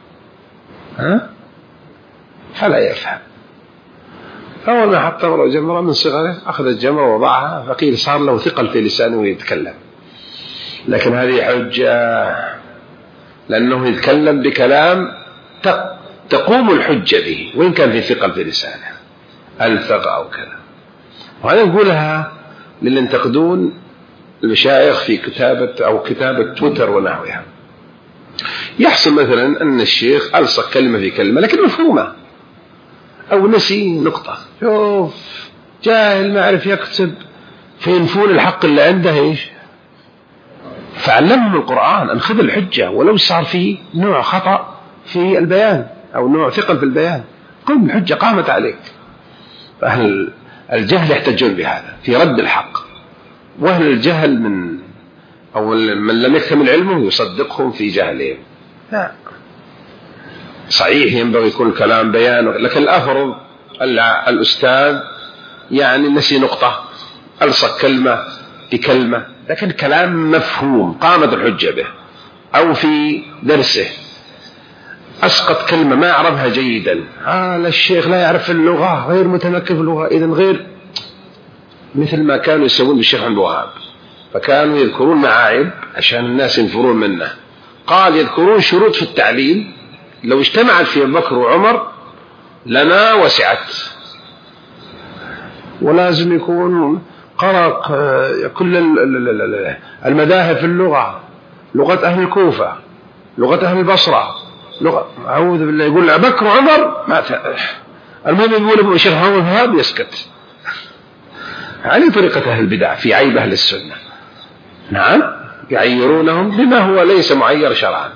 فلا يفهم. أول ما حط تمرة وجمرة من صغره أخذ الجمرة ووضعها، فقيل صار له ثقل في لسانه ويتكلم. لكن هذه حجة، لأنه يتكلم بكلام تقوم الحجة به وإن كان في ثقل في لسانه، ألثغ أو كذا. وهذا نقولها للي ينتقدون المشايخ في كتابة تويتر ونحوها. يحصل مثلا أن الشيخ ألصق كلمة في كلمة لكن مفهومة، أو نسي نقطة، شوف جاهل ما عرف يكتب، فينفون الحق اللي عنده إيش. فعلمهم القرآن أن خذ الحجة ولو صار فيه نوع خطأ في البيان أو نوع ثقل في البيان، قم الحجة قامت عليك. فأهل الجهل يحتجون بهذا في رد الحق، وأهل الجهل من لم يكتمل علمه يصدقهم في جهلهم. لا، صحيح ينبغي يكون الكلام بيان، لكن الأفضل الأستاذ يعني نسي نقطة، ألصق كلمة بكلمة، لكن كلام مفهوم قامت الحجة به. أو في درسه أسقط كلمة ما أعرفها جيدا، الشيخ لا يعرف اللغة، غير متمكن في اللغة، إذن غير، مثل ما كانوا يسوون بالشيخ عبد الوهاب، فكانوا يذكرون معايب عشان الناس ينفرون منه. قال يذكرون شروط في التعليم لو اجتمعت في بكر وعمر لنا وسعت، ولازم يكون قرأ كل المذاهب في اللغة، لغة أهل الكوفة، لغة أهل البصرة، أعوذ بالله، يقول بكر وعمر ما المهم يقول ابن الشيخ محمد الوهاب يسكت. هذه طريقة أهل البدع في عيب أهل السنة. نعم، يعيرونهم بما هو ليس معير شرعا.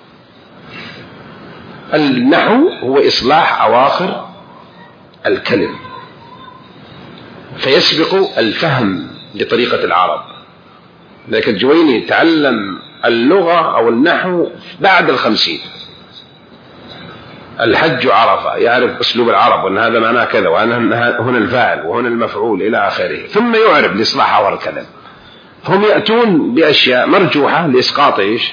النحو هو إصلاح أواخر الكلم فيسبق الفهم لطريقة العرب. لكن الجويني تعلم اللغة أو النحو بعد 50. الحج عرفة، يعرف أسلوب العرب وأن هذا معناه كذا وأن هنا الفاعل وهنا المفعول إلى آخره، ثم يعرف لإصلاح أواخر الكلم. هم يأتون بأشياء مرجوحة لإسقاط إيش؟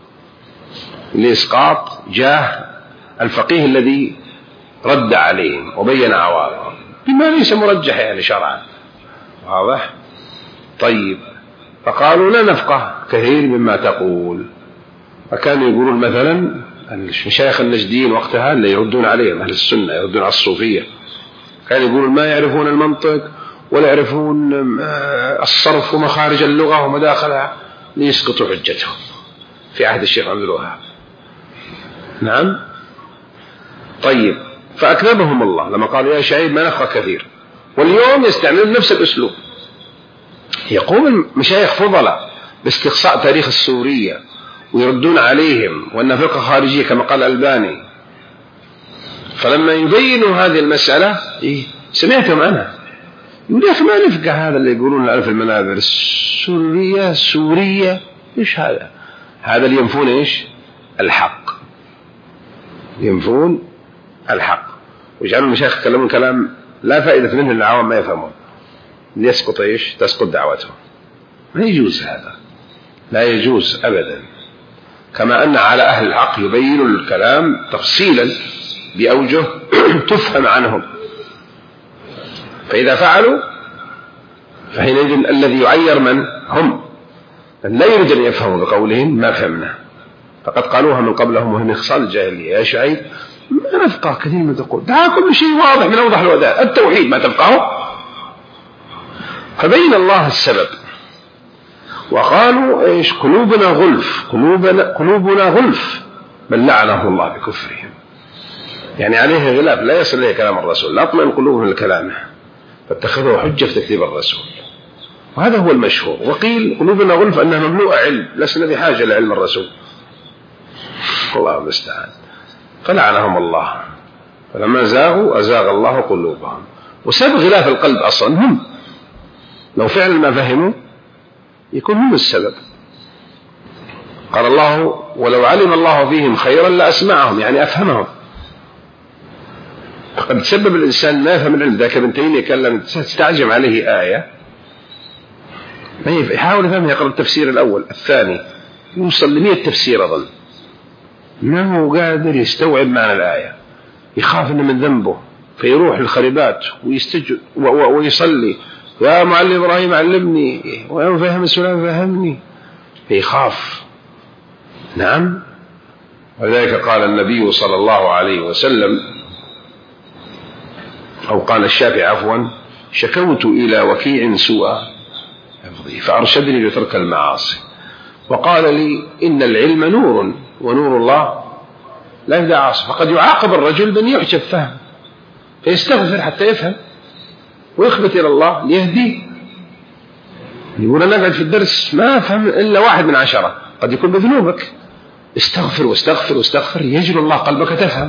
لإسقاط جاه الفقيه الذي رد عليهم وبين عوارضهم بما ليس مرجح يعني شرعا. واضح؟ طيب، فقالوا لا نفقه كثير مما تقول. فكانوا يقولون مثلا المشايخ النجديين وقتها اللي يردون عليهم أهل السنة، يردون على الصوفية، كانوا يقولون ما يعرفون المنطق ولا يعرفون الصرف ومخارج اللغة ومداخلها ليسقطوا حجتهم في عهد الشيخ عبد الوهاب. نعم. طيب، فأكذبهم الله لما قالوا يا شعيب ما نفقه كثير. واليوم يستعملون نفس الأسلوب. يقوم المشايخ فضلاء باستقصاء تاريخ السورية ويردون عليهم وأنها فرقة خارجية كما قال الألباني. فلما يبينوا هذه المسألة سمعتم عنها، يقول يا أخي ما نفقه هذا اللي يقولون الألف المنابر سورية إيش هذا؟ هذا اللي ينفون إيش؟ الحق، ينفون الحق ويجعلون المشايخ يتكلمون كلام لا فائدة منه للعوام ما يفهمون، ليسقط إيش؟ تسقط دعوتهم. ما يجوز هذا، لا يجوز أبدا. كما أن على أهل الحق يبين الكلام تفصيلا بأوجه تفهم عنهم، فإذا فعلوا فحينئذ الذي يعير من هم لا يريد أن يفهموا بقولهم ما فهمنا، فقد قالوها من قبلهم وهم خصال الجاهلية. يا شعيب ما نفقه كثير ما تقول، ده كل شيء واضح من أوضح الوداع، التوحيد ما تفقهه. فبين الله السبب وقالوا إيش؟ قلوبنا غلف، قلوبنا غلف، بل لعنه الله بكفرهم. يعني عليه غلاف لا يصل إليه كلام الرسول، لا اطمئن قلوبهم لكلامه، فاتخذوا حجة في تكذيب الرسول، وهذا هو المشهور. وقيل قلوبنا غلف أنها مملوءة علم، لسنا بحاجة لعلم الرسول، الله المستعان. فلعنهم الله، فلما زاغوا أزاغ الله قلوبهم. وسبب غلاف القلب أصلا هم، لو فعلا ما فهموا يكون هم السبب. قال الله ولو علم الله فيهم خيرا لأسمعهم، يعني أفهمهم. قد تسبب الإنسان ما يفهم العلم. ذاك ابن تيمية كلم تستعجم عليه آية ما يحاول يفهمها، يقرأ التفسير الأول الثاني يوصل ل100 تفسير أظن، ما هو قادر يستوعب معنى الآية، يخاف إنه من ذنبه فيروح للخريبات ويستجد ويصلي يا معلم إبراهيم علمني ويا فهم السلام فهمني، فيخاف. نعم. ولذلك قال النبي صلى الله عليه وسلم، أو قال الشافعي عفوا، شكوت إلى وكيع سوء حفظي فأرشدني لترك المعاصي، وقال لي إن العلم نور ونور الله لا يهدى عاصي. فقد يعاقب الرجل بأن يحجب فهم فيستغفر حتى يفهم ويخبت إلى الله ليهديه. يقول أنا قاعد في الدرس ما أفهم إلا 1 من 10، قد يكون بذنوبك، استغفر واستغفر واستغفر يجل الله قلبك تفهم.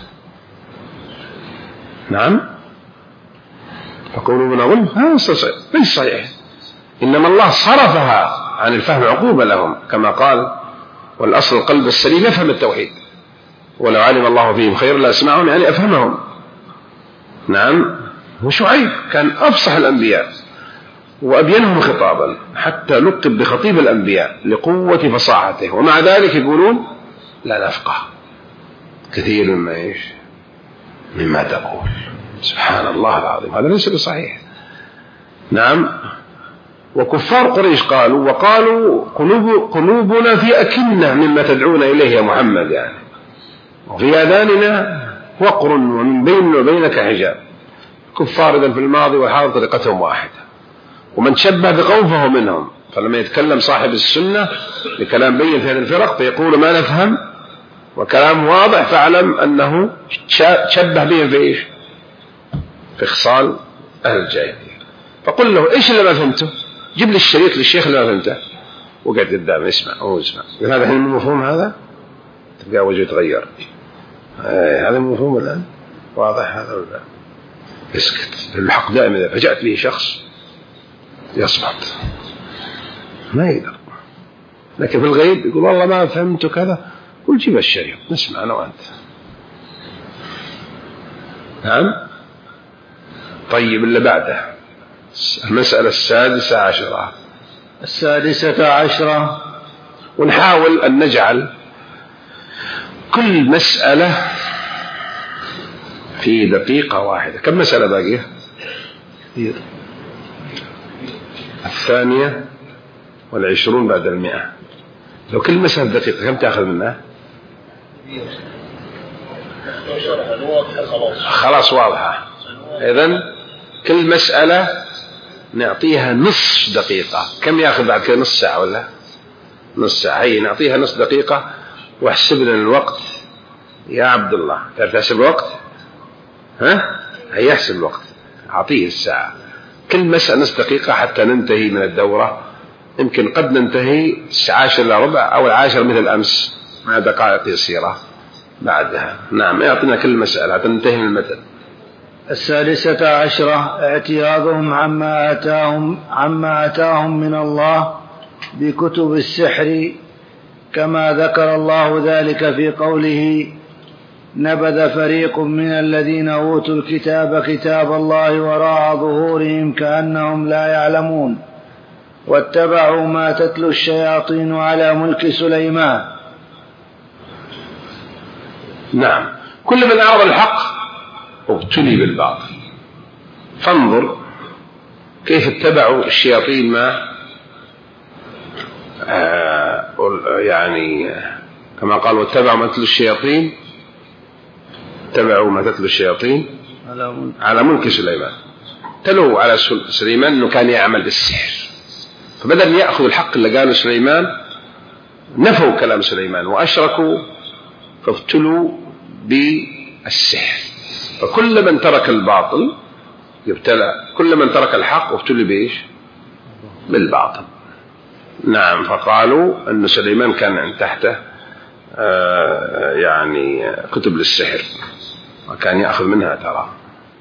نعم. فقولوا من أظن هذا ليس صحيح، إنما الله صرفها عن الفهم عقوبة لهم، كما قال والأصل القلب السليم يفهم التوحيد، ولو علم الله فيهم خير لأسمعهم، يعني أفهمهم. نعم. وشعيب كان أفصح الأنبياء وأبينهم خطابا، حتى لقب بخطيب الأنبياء لقوة فصاحته، ومع ذلك يقولون لا نفقه كثير مما تقول. سبحان الله العظيم، هذا ليس بصحيح. نعم. وكفار قريش قالوا قلوبنا في أكنة مما تدعون إليه يا محمد، يعني وفي آذاننا وقر ومن بيننا وبينك حجاب. كفار إذن في الماضي والحاضر طريقتهم واحدة، ومن شبه بقوم فهو منهم. فلما يتكلم صاحب السنة بكلام بين في هذه الفرق فيقول ما نفهم وكلام واضح، فاعلم أنه شبه بهم في إيش؟ في خصال أهل الجاهلية. فقل له إيش اللي ما فهمته؟ جيب لي الشريط للشيخ اللي ما فهمته وقعد قدام اسمع واسمع. هذا الحين مفهوم، هذا تلقى وجهه يتغير. هذا مفهوم الآن واضح هذا ولا؟ اسكت. الحق دائما إذا فجأت به شخص يصمت ما يقدر، لكن في الغيب يقول والله ما فهمت كذا، قل جيب الشريط نسمع أنا وأنت. نعم. طيب اللي بعده المسألة 16. 16. ونحاول أن نجعل كل مسألة في دقيقة واحدة. كم مسألة باقية؟ 22 بعد 100. لو كل مسألة دقيقة كم تأخذ منها؟ خلاص واضحة. إذن كل مسألة نعطيها نصف دقيقة. كم يأخذ بعد كده؟ نص ساعة ولا نص ساعة؟ هي نعطيها نصف دقيقة واحسب لنا الوقت يا عبد الله. تعرف تحسب الوقت؟ هي يحسب الوقت، أعطيه الساعة. كل مسألة نصف دقيقة حتى ننتهي من الدورة. يمكن قد ننتهي 10 إلا ربع أو 10 مثل أمس مع دقائق يسيرة بعدها. نعم يعطينا كل مسألة حتى ننتهي من المثل. 16. اعتراضهم عما أتاهم من الله بكتب السحر، كما ذكر الله ذلك في قوله: نبذ فريق من الذين أوتوا الكتاب كتاب الله وراء ظهورهم كأنهم لا يعلمون، واتبعوا ما تتلو الشياطين على ملك سليمان. نعم. كل من أعرض الحق ابتلي بالباطل. فانظر كيف اتبعوا الشياطين ما يعني كما قال واتبعوا ما تتلو الشياطين، اتبعوا ما تتلو الشياطين على ملك سليمان. تلوا على سليمان أنه كان يعمل بالسحر، فبدل يأخذ الحق اللي قاله سليمان نفوا كلام سليمان وأشركوا فابتلوا بالسحر. فكل من ترك الباطل يبتلى، كل من ترك الحق ابتلي بإيش؟ بالباطل. نعم. فقالوا أن سليمان كان تحته يعني كتب للسحر وكان يأخذ منها ترى،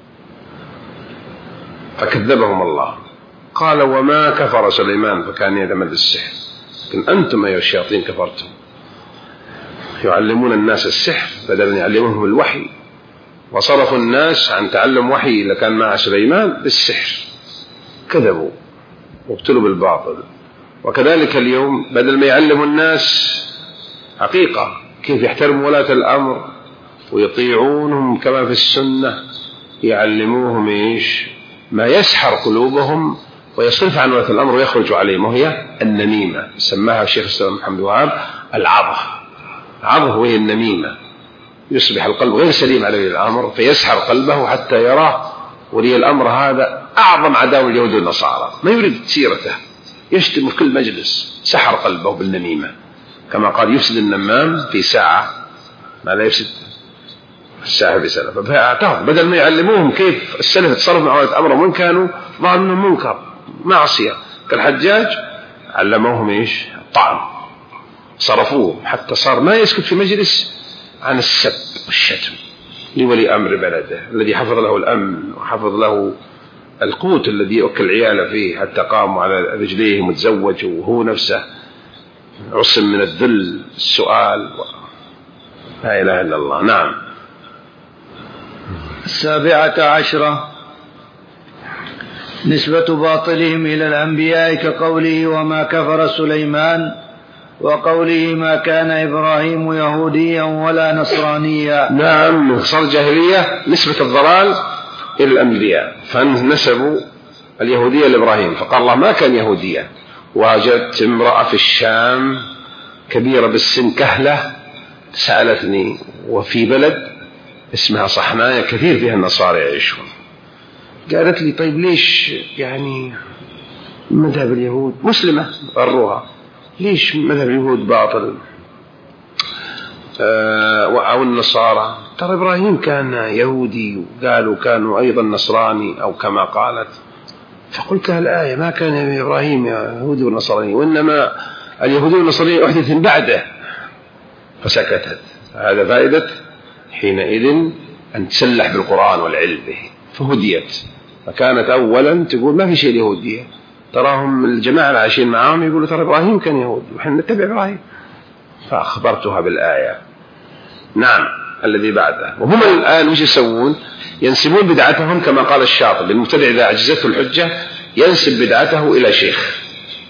فكذبهم الله. قال وما كفر سليمان فكان يعمل بالسحر، لكن أنتم أيها الشياطين كفرتم يعلمون الناس السحر بدل أن يعلمهم الوحي، وصرفوا الناس عن تعلم وحي اللي كان مع سليمان بالسحر. كذبوا وابتلوا بالباطل. وكذلك اليوم بدل ما يعلموا الناس حقيقة كيف يحترموا ولاة الأمر ويطيعونهم كما في السنة، يعلموهم إيش؟ ما يسحر قلوبهم ويصرف عن ولاة الأمر ويخرج عليهم، وهي النميمة. سماها الشيخ الإسلام محمد وهاب العظة. العظة وهي النميمة. يصبح القلب غير سليم على ولي الأمر فيسحر قلبه حتى يراه ولي الأمر هذا أعظم عداوة اليهود والنصارى، ما يريد سيرته، يشتم في كل مجلس، سحر قلبه بالنميمة. كما قال يفسد النمام في ساعة ما لا يفسد الساحر في سنة. فاعتقد بدل ما يعلموهم كيف السلف تصرف مع ولاة الأمر ومن كانوا ظالمين منكر معصية كالحجاج، علموهم إيش؟ الطعن. صرفوه حتى صار ما يسكت في مجلس عن السب والشتم لولي أمر بلده الذي حفظ له الأمن وحفظ له القوت الذي يأكل عياله فيه حتى قاموا على رجليهم وتزوجوا، وهو نفسه عصم من الذل السؤال لا إله إلا الله. نعم. 17. نسبة باطلهم إلى الأنبياء كقوله وما كفر سليمان، وقوله ما كان إبراهيم يهوديا ولا نصرانيا. نعم. صار جاهلية نسبة الضلال إلى الأنبياء، فنسبوا اليهودية لإبراهيم، فقال الله ما كان يهوديا. وجدت امرأة في الشام كبيرة بالسن كهلة سألتني، وفي بلد اسمها صحنايا كثير فيها النصارى يعيشون، قالت لي طيب ليش يعني مذهب اليهود مسلمة غروها، ليش مذهب اليهود باطل أو النصارى؟ ترى إبراهيم كان يهودي وقالوا كانوا أيضا نصراني أو كما قالت، فقلت لها الآية ما كان إبراهيم يهودي ونصراني، وإنما اليهود والنصراني أحدث بعده، فسكتت. هذا فائدة حينئذ أن تسلح بالقرآن والعلم به، فهديت. فكانت أولا تقول ما في شيء اليهودية، تراهم الجماعة العايشين معهم يقولوا ترى إبراهيم كان يهودي ونحن نتبع إبراهيم، فأخبرتها بالآية. نعم الذي بعده. وهم الآن وش يسوون؟ ينسبون بدعتهم كما قال الشاطبي، المبتدع إذا عجزته الحجة ينسب بدعته إلى شيخ.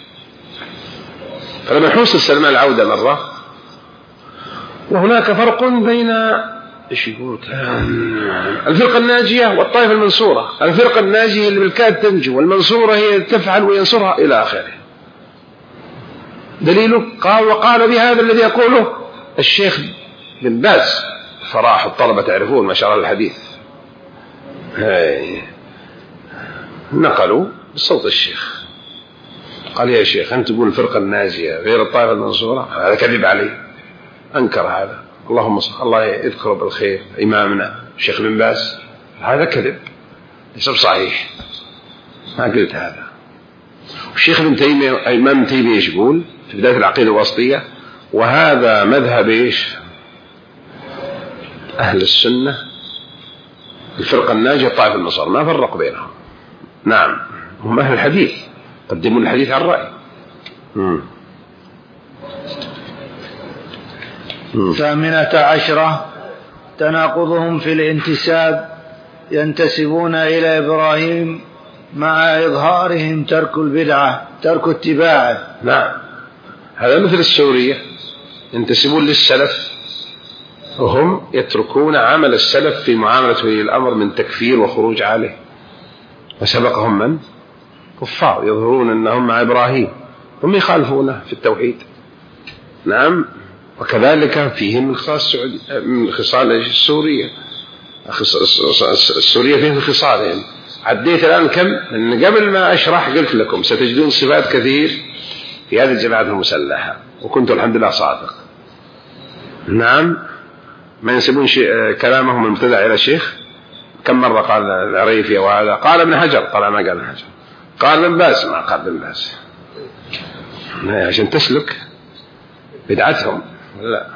فلما حوصل سلمان العودة مرة، وهناك فرق بين إيش يقول الفرقة الناجية والطائفة المنصورة. الفرقة الناجية اللي بالكاد تنجو، والمنصورة هي تفعل وينصرها إلى آخره. دليله قال وقال بهذا الذي يقوله الشيخ بن باز، فراح الطلبة تعرفون ما شاء الله الحديث، نقلوا بصوت الشيخ، قال يا شيخ أنت تقول الفرقة الناجية غير الطائفة المنصورة، هذا كذب عليه، أنكر هذا. اللهم صل الله يذكره بالخير إمامنا الشيخ بن باز، هذا كذب ليس صحيح، ما قلت هذا. والشيخ ابن تيمية إمام تيمية إيش يقول في بداية العقيدة الوسطية؟ وهذا مذهب إيش أهل السنة، الفرقة الناجية الطائفة المنصورة، ما فرق بينهم. نعم هم أهل الحديث، قدموا الحديث على الرأي. 18 تناقضهم في الانتساب، ينتسبون إلى إبراهيم مع إظهارهم ترك البدعة، ترك اتباعه. نعم هذا مثل السورية، ينتسبون للسلف وهم يتركون عمل السلف في معاملة ولي الأمر من تكفير وخروج عليه، وسبقهم من كفار يظهرون أنهم مع إبراهيم هم يخالفونه في التوحيد. نعم وكذلك فيهم من خصال السورية، السورية فيهم خصالهم. عديت الآن كم؟ لأن قبل ما أشرح قلت لكم ستجدون صفات كثير في هذه الجماعات المسلحة، وكنت الحمد لله صادق. نعم ما ينسبون كلامهم المبتدع إلى شيخ. كم مرة قال العريفي وهذا، قال ابن حجر، طلع ما قال ابن حجر، قال ابن باز، ما قال ابن باز، عشان تسلك بدعتهم. لا.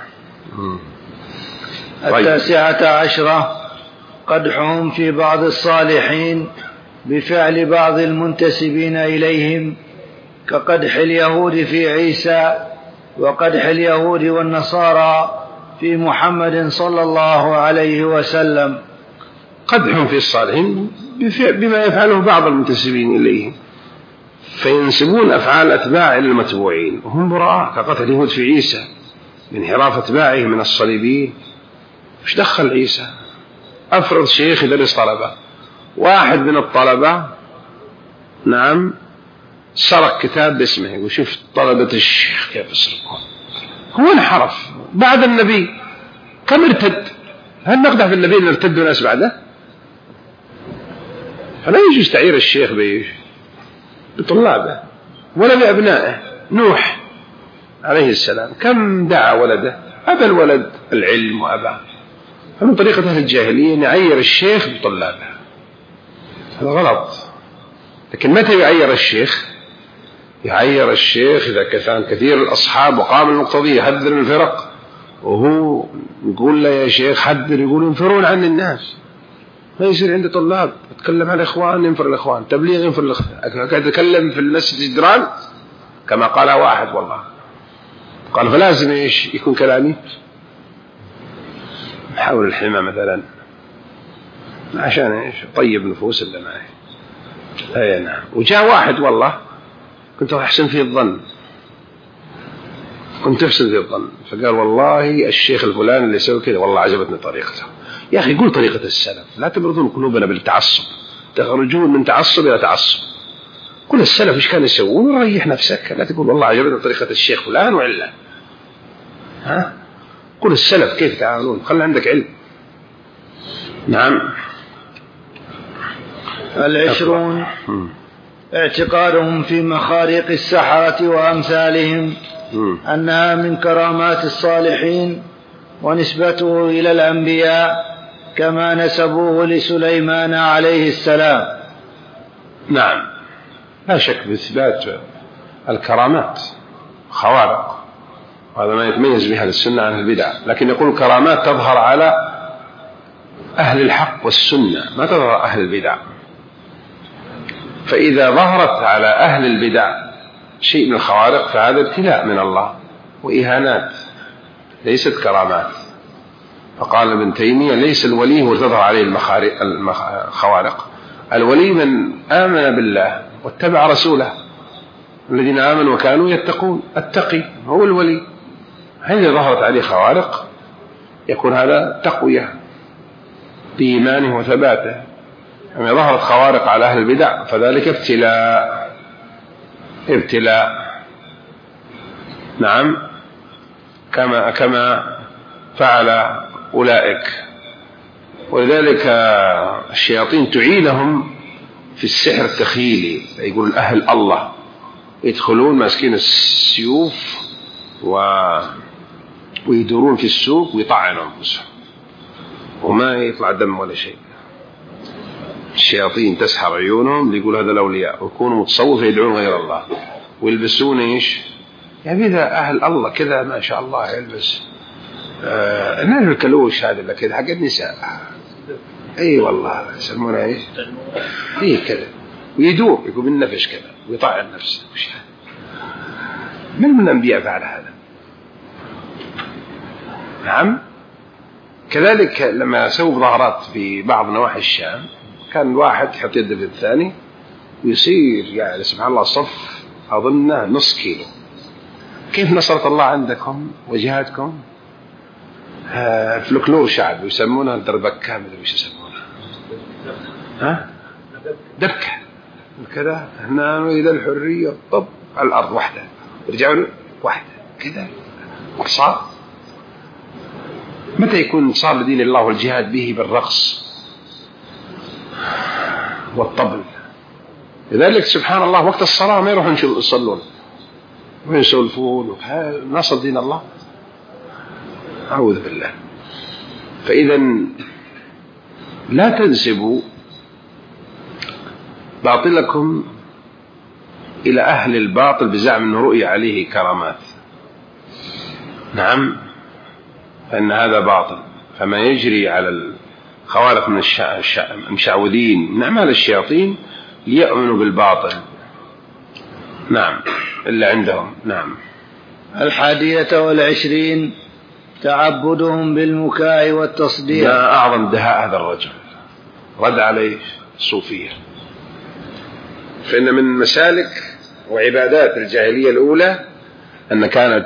19 قدحهم في بعض الصالحين بفعل بعض المنتسبين إليهم، كقدح اليهود في عيسى، وقدح اليهود والنصارى في محمد صلى الله عليه وسلم. قدحهم في الصالحين بما يفعله بعض المنتسبين إليهم، فينسبون أفعال أتباع المتبوعين وهم براء، كقتل اليهود في عيسى بانحراف أتباعه من الصليبيين. مش دخل عيسى؟ أفرض شيخ يدرس طلبة، واحد من الطلبة نعم سرق كتاب باسمه، يقول شوف طلبة الشيخ كيف يسرقون، هو انحرف بعد النبي، كم ارتد؟ هل نقدح في النبي أن ارتدوا ناس بعده؟ فلا يجوز تعيير الشيخ بطلابه ولا بأبنائه. نوح عليه السلام كم دعا ولده، أبى الولد العلم وأبى، فمن طريقة أهل الجاهلية نعير الشيخ بطلابه، هذا غلط. لكن متى يعير الشيخ؟ يعير الشيخ إذا كان كثير الأصحاب وقام المقتضي يحذر من الفرق، وهو يقول له يا شيخ حذر، يقول ينفرون عن الناس، ما يصير عند طلاب أتكلم عن الإخوان ينفر الإخوان، تبليغ ينفر الإخوان، أتكلم في المسجد جدران كما قال واحد والله، قال فلازم إيش يكون كلامي حول الحمى مثلا، عشان إيش طيب نفوس اللي معي. أي نعم. وجاء واحد والله كنت أحسن فيه الظن، فقال والله الشيخ الفلاني اللي يسوي كذا والله عجبتني طريقته. يا أخي قول طريقة السلف، لا تبرزون قلوبنا بالتعصب، تخرجون من تعصب إلى تعصب. كل السلف إيش كانوا يسوون وريح نفسك، لا تقول والله عجبتني طريقة الشيخ فلان وعلا. كل السلف كيف يتعاملون، خلي عندك علم. نعم. 20 اعتقادهم في مخاريق السحرة وأمثالهم أنها من كرامات الصالحين ونسبته إلى الأنبياء كما نسبوه لسليمان عليه السلام. نعم، لا شك بإثبات الكرامات خوارق، وهذا ما يتميز بها السنة عن البدع، لكن يقول كرامات تظهر على أهل الحق والسنة، ما تظهر أهل البدع. فإذا ظهرت على أهل البدع شيء من الخوارق فهذا ابتلاء من الله وإهانات، ليست كرامات. فقال ابن تيمية ليس الولي هو تظهر عليه الخوارق، الولي من آمن بالله واتبع رسوله، الذين آمنوا وكانوا يتقون، التقي هو الولي. هذا ظهرت عليه خوارق يكون هذا تقوية بإيمانه وثباته. يعني ظهرت خوارق على أهل البدع فذلك ابتلاء. نعم، كما فعل أولئك. ولذلك الشياطين تعينهم في السحر التخيلي، يقول أهل الله يدخلون ماسكين السيوف ويدورون في السوق ويطعنوا أنفسهم وما يطلع دم ولا شيء. الشياطين تسحر عيونهم ليقول هذا الأولياء، ويكونوا متصوفين يدعون غير الله ويلبسون إيش يعني إذا أهل الله كذا ما شاء الله يلبس الناس الكلوش هذا اللي كذا حق النساء، أي والله يسمونها إيش إيه كذا، ويدور يقول بالنفس كذا ويطعن نفسه. من الأنبياء فعل هذا؟ نعم. كذلك لما سووا ظاهرات في بعض نواحي الشام كان واحد يحط يده في الثاني ويصير يعني سبحان الله صف أظنه نص كيلو. كيف نصرت الله عندكم وجهادكم؟ فلكلور شعب يسمونه دربكة، ما ادري وش يسمونه، دبكة كذا. هنا إلى الحرية طب على الأرض واحدة، يرجعون واحدة كذا. صار متى يكون انتصار لدين الله والجهاد به؟ بالرقص والطبل. لذلك سبحان الله وقت الصلاة ما يروحون يصلون ويسولفون، نصر دين الله. أعوذ بالله. فإذا لا تنسبوا باطلكم إلى أهل الباطل بزعم أنه رؤية عليه كرامات. نعم، فإن هذا باطل. فما يجري على الخوارق من المشعوذين من أعمال الشياطين ليؤمنوا بالباطل. نعم، إلا عندهم. نعم. 21 تعبدهم بالمكاء والتصديق. ما أعظم دهاء هذا الرجل، رد عليه الصوفية. فإن من مسالك وعبادات الجاهلية الأولى أن كانت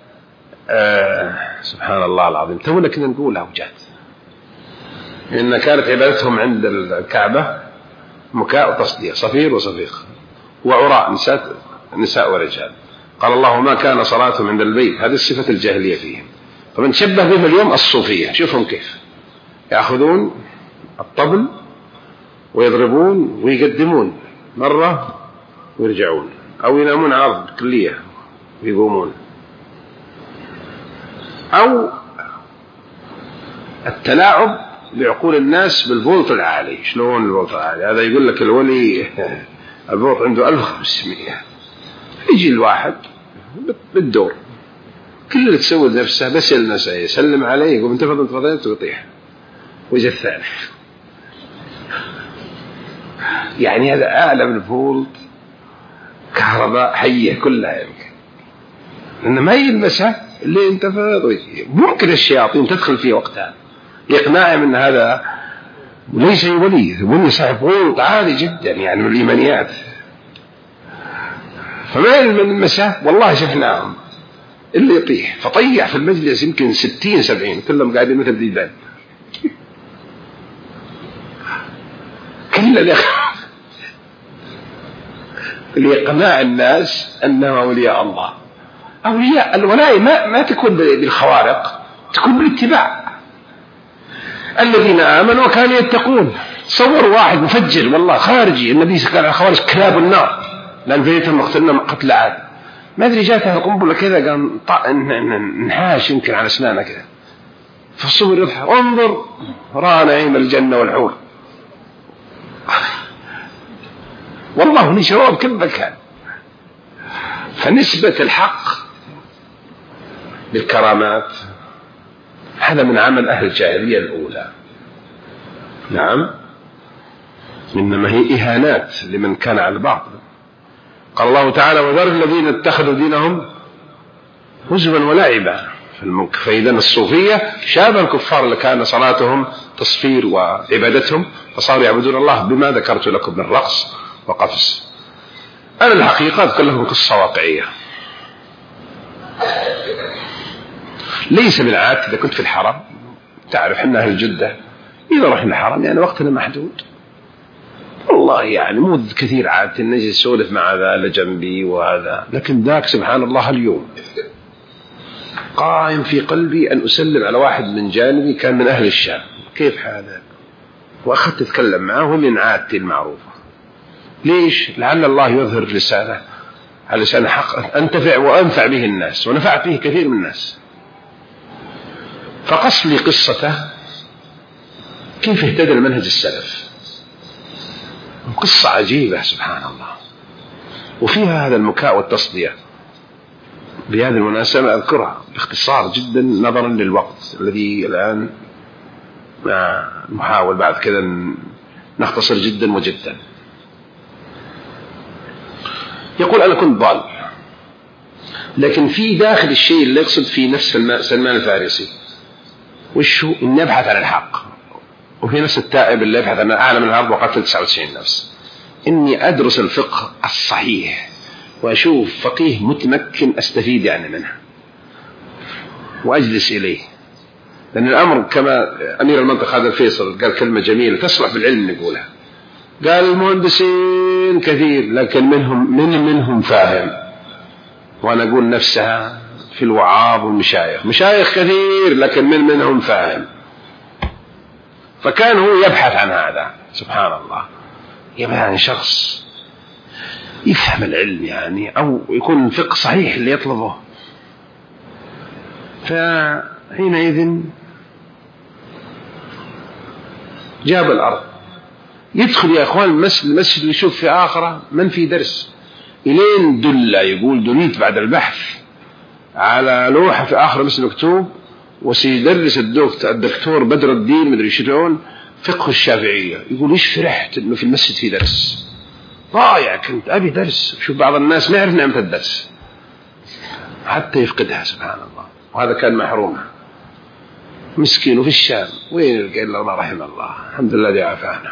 سبحان الله العظيم تونا كنا نقولها وجات، إن كانت عبادتهم عند الكعبة مكاء وتصديق، صفير وصفيق وعراء، نساء ورجال. قال الله ما كان صلاتهم عند البيت، هذه الصفة الجاهلية فيهم. فمن شبه بهم اليوم الصوفية، شوفهم كيف يأخذون الطبل ويضربون ويقدمون مرة ويرجعون، أو ينامون على الأرض كلية ويقومون، أو التلاعب بعقول الناس بالفولت العالي. شلون الفولت العالي؟ هذا يقول لك الولي الفولت عنده 1500، يجي الواحد بالدور كل اللي تسوي نفسه بس الناس يسلم عليه يقول انتفض انتفضت ويطيح ويجي الثاني. يعني هذا أعلى من الفولت كهرباء حية كلها يمكن، لأن ما يلمسها اللي انتفض. ممكن الشياطين تدخل فيه وقتها يقنعه من هذا ليس ولي صاحب فولت عالي جدا يعني من الإيمانيات، فما يلمسه. والله شفناهم اللي يطيح فطيح في المجلس يمكن 60-70 كلهم قاعدين مثل ديدان كل لإقناع الناس أنهم أولياء الله. أولياء الولاء ما تكون بالخوارق، تكون بالاتباع. الذين آمنوا وكانوا يتقون صور واحد مفجر والله خارجي، النبي قال على الخوارج كلاب النار لأن فيتهم قتلنا قتل عاد، ما أدري جاتها القنبلة كذا قام انحاش يمكن على أسنانه كذا، فالصور يضحك انظر رأى نعيم الجنة والحور. والله من شباب كل مكان. فنسبة الحق بالكرامات هذا من عمل أهل الجاهلية الأولى. نعم، إنما هي إهانات لمن كان على الباطل. قال الله تعالى وذر الذين اتخذوا دينهم هزوا ولعبا. فإذا الصوفية شابه الكفار اللي كان صلاتهم تصفير وعبادتهم، فصاروا يعبدون الله بما ذكرت لكم من رقص وقفز. أنا الحقيقة أذكر لكم قصة واقعية. ليس من العادة إذا كنت في الحرم، تعرف حنا أهل جدة إذا رحنا الحرم يعني وقتنا محدود، والله يعني مو كثير عادة نجي نسولف مع هذا اللي جنبي وهذا، لكن ذاك سبحان الله اليوم قائم في قلبي أن أسلم على واحد من جانبي كان من أهل الشام، كيف حالك؟ وأخذت أتكلم معه من عادتي المعروفة. ليش؟ لعل الله يظهر رسالة على لسان حق أنتفع وأنفع به الناس، ونفعت به كثير من الناس. فقص لي قصته كيف اهتدى المنهج السلف، قصة عجيبة سبحان الله، وفيها هذا المكاء والتصدية. بهذه المناسبة أذكرها باختصار جدا نظرا للوقت الذي الآن نحاول بعد كذا نختصر جدا وجدا. يقول أنا كنت ضال، لكن في داخل الشيء اللي يقصد في نفس سلمان الفارسي وشو إن يبحث عن الحق، وفي نفس التائب اللي يبحث عن أعلى من الأرض وقتل 99 نفس. إني أدرس الفقه الصحيح وأشوف فقيه متمكن أستفيد يعني منه وأجلس إليه، لأن الأمر كما أمير المنطقة هذا الفيصل قال كلمة جميلة تصلح بالعلم نقولها، قال المهندسين كثير لكن منهم فاهم، وأنا أقول نفسها في الوعاظ والمشايخ، مشايخ كثير لكن منهم فاهم. فكان هو يبحث عن هذا سبحان الله، يبحث عن شخص يفهم العلم يعني أو يكون الفقه صحيح اللي يطلبه. فحينئذ جاب الأرض يدخل يا أخوان المسجد ويشوف في آخره من في درس، إلين يقول دليت بعد البحث على لوحة في آخر المسجد مكتوب وسيدرس الدكتور بدر الدين مدري شلون فقه الشافعية. يقول إيش فرحت إنه في المسجد في درس ضايع، كنت أبي درس. شوف بعض الناس ما يعرف نعمة الدرس حتى يفقدها سبحان الله، وهذا كان محرومها مسكين في الشام. وين قال الله رحمه الله الحمد لله دي عافانا.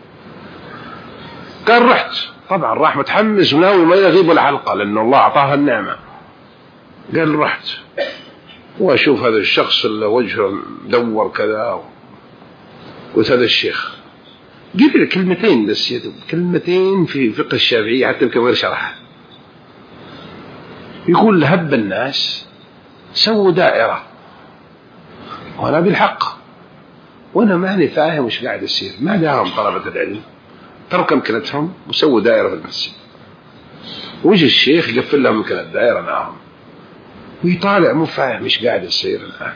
قال رحت، طبعا راح متحمس وناوي ما يغيب الحلقة لأنه الله أعطاها النعمة. قال رحت وأشوف هذا الشخص اللي وجهه مدور كذا، قلت هذا الشيخ قل لي كلمتين بس يدب كلمتين في فقه الشافعية حتى يمكن غير شرحها. يقول لهب الناس سووا دائرة وأنا بالحق وأنا ماني فاهم وش قاعد يصير، ما داهم طلبة العلم تركوا أمكنتهم وسووا دائرة في المسجد، وجه الشيخ يقفل لهم ممكن الدائرة معهم ويطالع مو فاهم وش قاعد يصير الآن.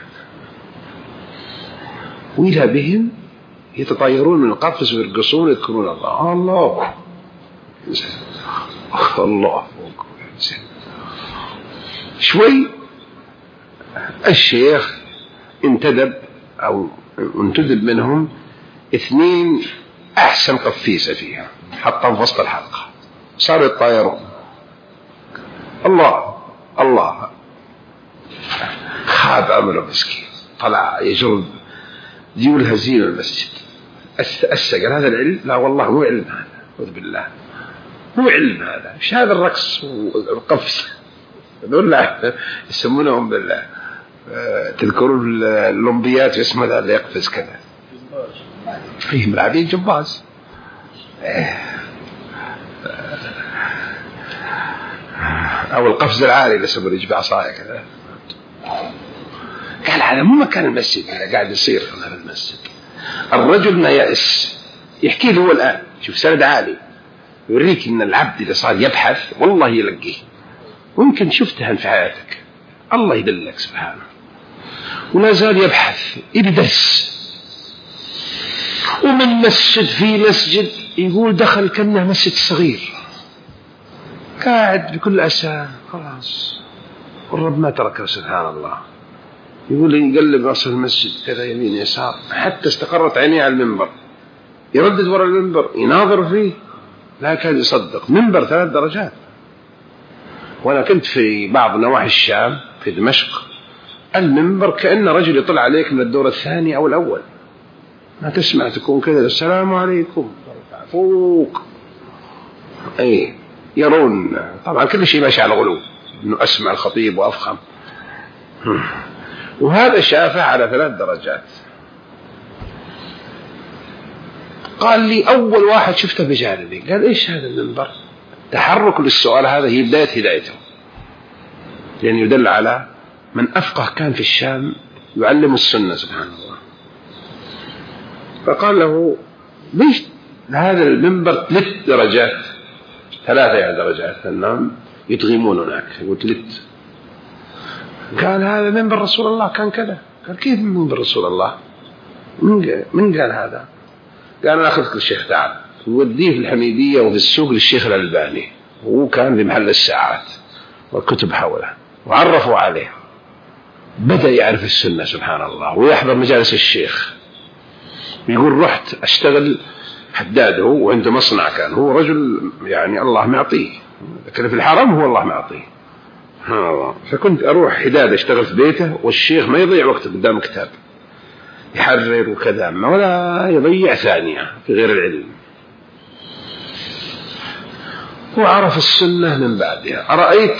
وإذا بهم يتطيرون من القفز ويرقصون ويذكرون الله الله الله. شوي الشيخ انتدب منهم 2 أحسن قفيسة فيها حطهم في وسط الحلقة صاروا يتطيرون. الله الله خاب أمره مسكين، طلع يجر ديول هزيم المسجد. أسجل هذا العلم؟ لا والله مو علم هذا، أعوذ بالله مو علم هذا. إيش هذا الرقص والقفز؟ يقول لا يسمونهم بالله تذكرون الأولمبيات اسمه ذا اللي يقفز كذا فيه ملاعبين جمباز. أو القفز العالي اللي يسمونه يجيب عصاية كذا. قال هذا مو مكان المسجد، هذا قاعد يصير في المسجد. الرجل ما يأس يحكي له هو الآن، شوف سند عالي يوريك إن العبد إذا صار يبحث والله يلقيه، ويمكن شفتها في حياتك، الله يدلك سبحانه. ولا زال يبحث، يبي درس، ومن مسجد في مسجد، يقول دخل كأنه مسجد صغير، قاعد بكل أسى، خلاص والرب ما تركه سبحان الله. يقول يقلب رأس المسجد كذا يمين يسار حتى استقرت عينيه على المنبر، يردد وراء المنبر يناظر فيه، لا كان يصدق. منبر 3 درجات. وأنا كنت في بعض نواحي الشام في دمشق، المنبر كأن رجل يطلع عليك من الدور الثاني أو الأول، ما تسمع، تكون كذا السلام عليكم فوق. أي يرون طبعا كل شيء ماشي على غلو، إنه أسمع الخطيب وأفخم. وهذا شافه على 3 درجات. قال لي أول واحد شفته بجانبي، قال إيش هذا المنبر؟ تحرك للسؤال هذا هي بداية هدايته، لأنه يدل على من أفقه كان في الشام يعلم السنة سبحان الله. فقال له ليش هذا المنبر 3 درجات، 3 يعني درجات، أنهم يدغمون هناك، يقول 3. قال هذا منبر رسول الله كان كذا. قال كيف منبر رسول الله؟ من قال هذا؟ قال أنا أخذك للشيخ تعال، يوديه في الحميدية وفي السوق للشيخ الألباني، وهو كان في محل الساعات والكتب حوله، وعرفوا عليه، بدأ يعرف السنة سبحان الله، ويحضر مجالس الشيخ. يقول رحت أشتغل حداد، هو وعنده مصنع، كان هو رجل يعني الله معطيه، لكن في الحرم هو الله معطيه. فكنت أروح حداد أشتغل في بيته، والشيخ ما يضيع وقته قدام كتاب، يحرر وكذا، ولا يضيع ثانية في غير العلم. وعرف السنة من بعدها. أرأيت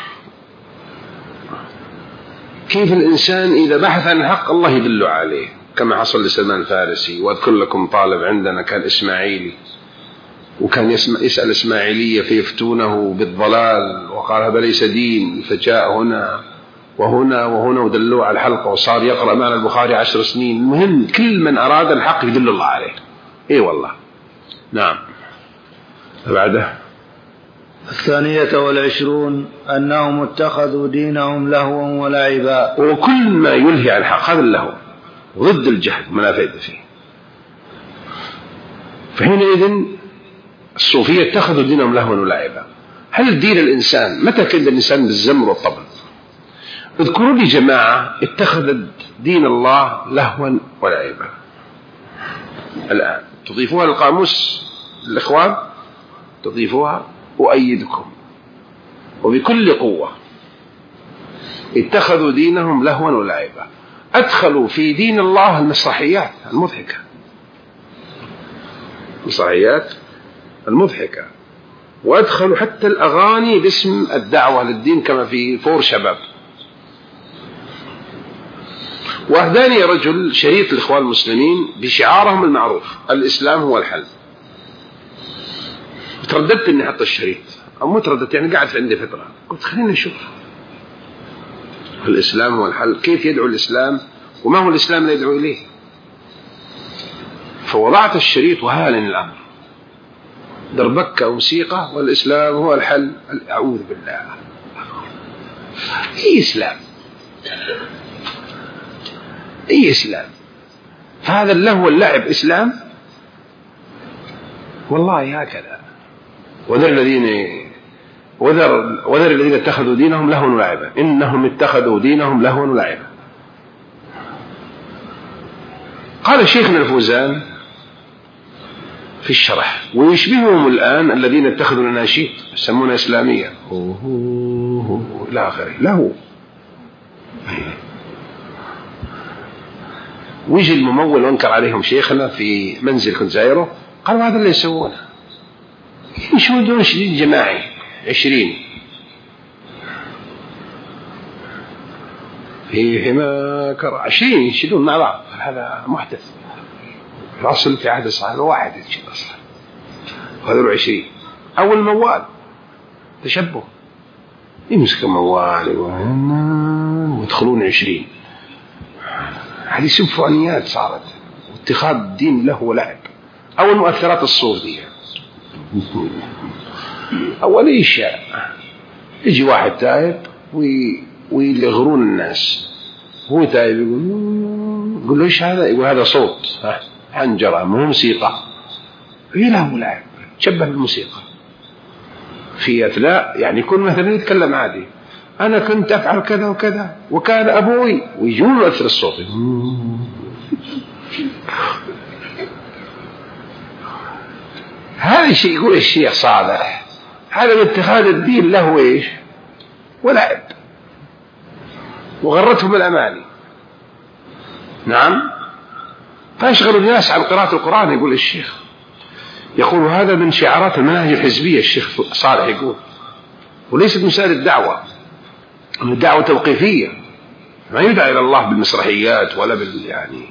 كيف الإنسان إذا بحث عن الحق الله يدل عليه، كما حصل لسلمان الفارسي. وأذكر لكم طالب عندنا كان إسماعيلي، وكان يسأل إسماعيلية فيفتونه بالضلال، وقال هذا ليس دين، فجاء هنا وهنا وهنا ودلوه على الحلقة، وصار يقرأ معنا البخاري 10 سنين. المهم كل من أراد الحق يدل الله عليه. إيه والله. نعم. بعده 22 أنهم اتخذوا دينهم لهوا ولعبا. وكل ما يلهي عن الحق هذا اللهو ضد الجهل ما لا فائدة فيه. فحينئذ الصوفية اتخذوا دينهم لهوا ولعبا. هل دين الإنسان متى كان الإنسان بالزمر والطبل؟ اذكروا لي جماعة اتخذت دين الله لهوا ولعبا الآن، تضيفوها للقاموس الإخوان، تضيفوها، أؤيدكم وبكل قوة. اتخذوا دينهم لهوا ولعبا، أدخلوا في دين الله المسرحيات المضحكة، المسرحيات المضحكة، وأدخلوا حتى الأغاني باسم الدعوة للدين كما في فور شباب. وأهداني رجل شريط الإخوان المسلمين بشعارهم المعروف الإسلام هو الحل. ترددت إني حط الشريط، أو مترددت يعني قاعد في عندي فترة، قلت خلينا نشوف الإسلام هو الحل، كيف يدعو الإسلام وما هو الإسلام اللي يدعو إليه. فوضعت الشريط وهالن الأمر، دربكة وموسيقى والإسلام هو الحل. أعوذ بالله، أي إسلام؟ أي إسلام؟ فهذا اللهو واللعب إسلام؟ والله هكذا. وذر الذين اتخذوا دينهم لهوا ولعبا، إنهم اتخذوا دينهم لهوا ولعبا. قال شيخنا الفوزان في الشرح: ويشبههم الآن الذين اتخذوا الأناشيد يسمونها إسلامية إلى آخره، لهو. ويجي الممول وانكر عليهم شيخنا في منزل كنت زايره، قالوا هذا اللي يسوونه، يشهدون شديد جماعي 20 في حماكر 20 يشهدون مع بعض. هذا محدث الأصل في عهد الصحابة، واحد يشهد أصلا، وهذول 20. أول موال تشبه، يمسك موال ويدخلون 20. هذه سيمفونيات صارت، واتخاذ الدين له ولعب. أو المؤثرات الصوتية. أول إيش يجي واحد تائب ويلغرون الناس، هو تائب يقول له إيش هذا؟ يقول هذا صوت حنجرة مو موسيقى. لا ملعب تشبه بالموسيقى في أثناء يعني يكون مثلا يتكلم عادي، أنا كنت أفعل كذا وكذا وكان أبوي، ويجون مؤثر الصوت. هذا الشيء يقول الشيخ صالح هذا من اتخاذ الدين له إيش ولعب، وغرتهم الأماني. نعم، فيشغل الناس عن قراءة القرآن. يقول الشيخ، يقول هذا من شعارات المناهج الحزبية. الشيخ صالح يقول وليست مسائل الدعوة، الدعوة توقيفية، ما يدعى إلى الله بالمسرحيات ولا يعني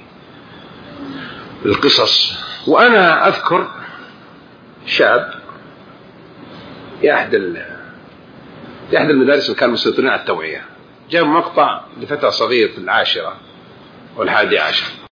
بالقصص. وأنا أذكر شاب يحد المدارس اللي كانوا مسيطرين على التوعية، جاء مقطع لفتى صغير في 10 والحادي عشر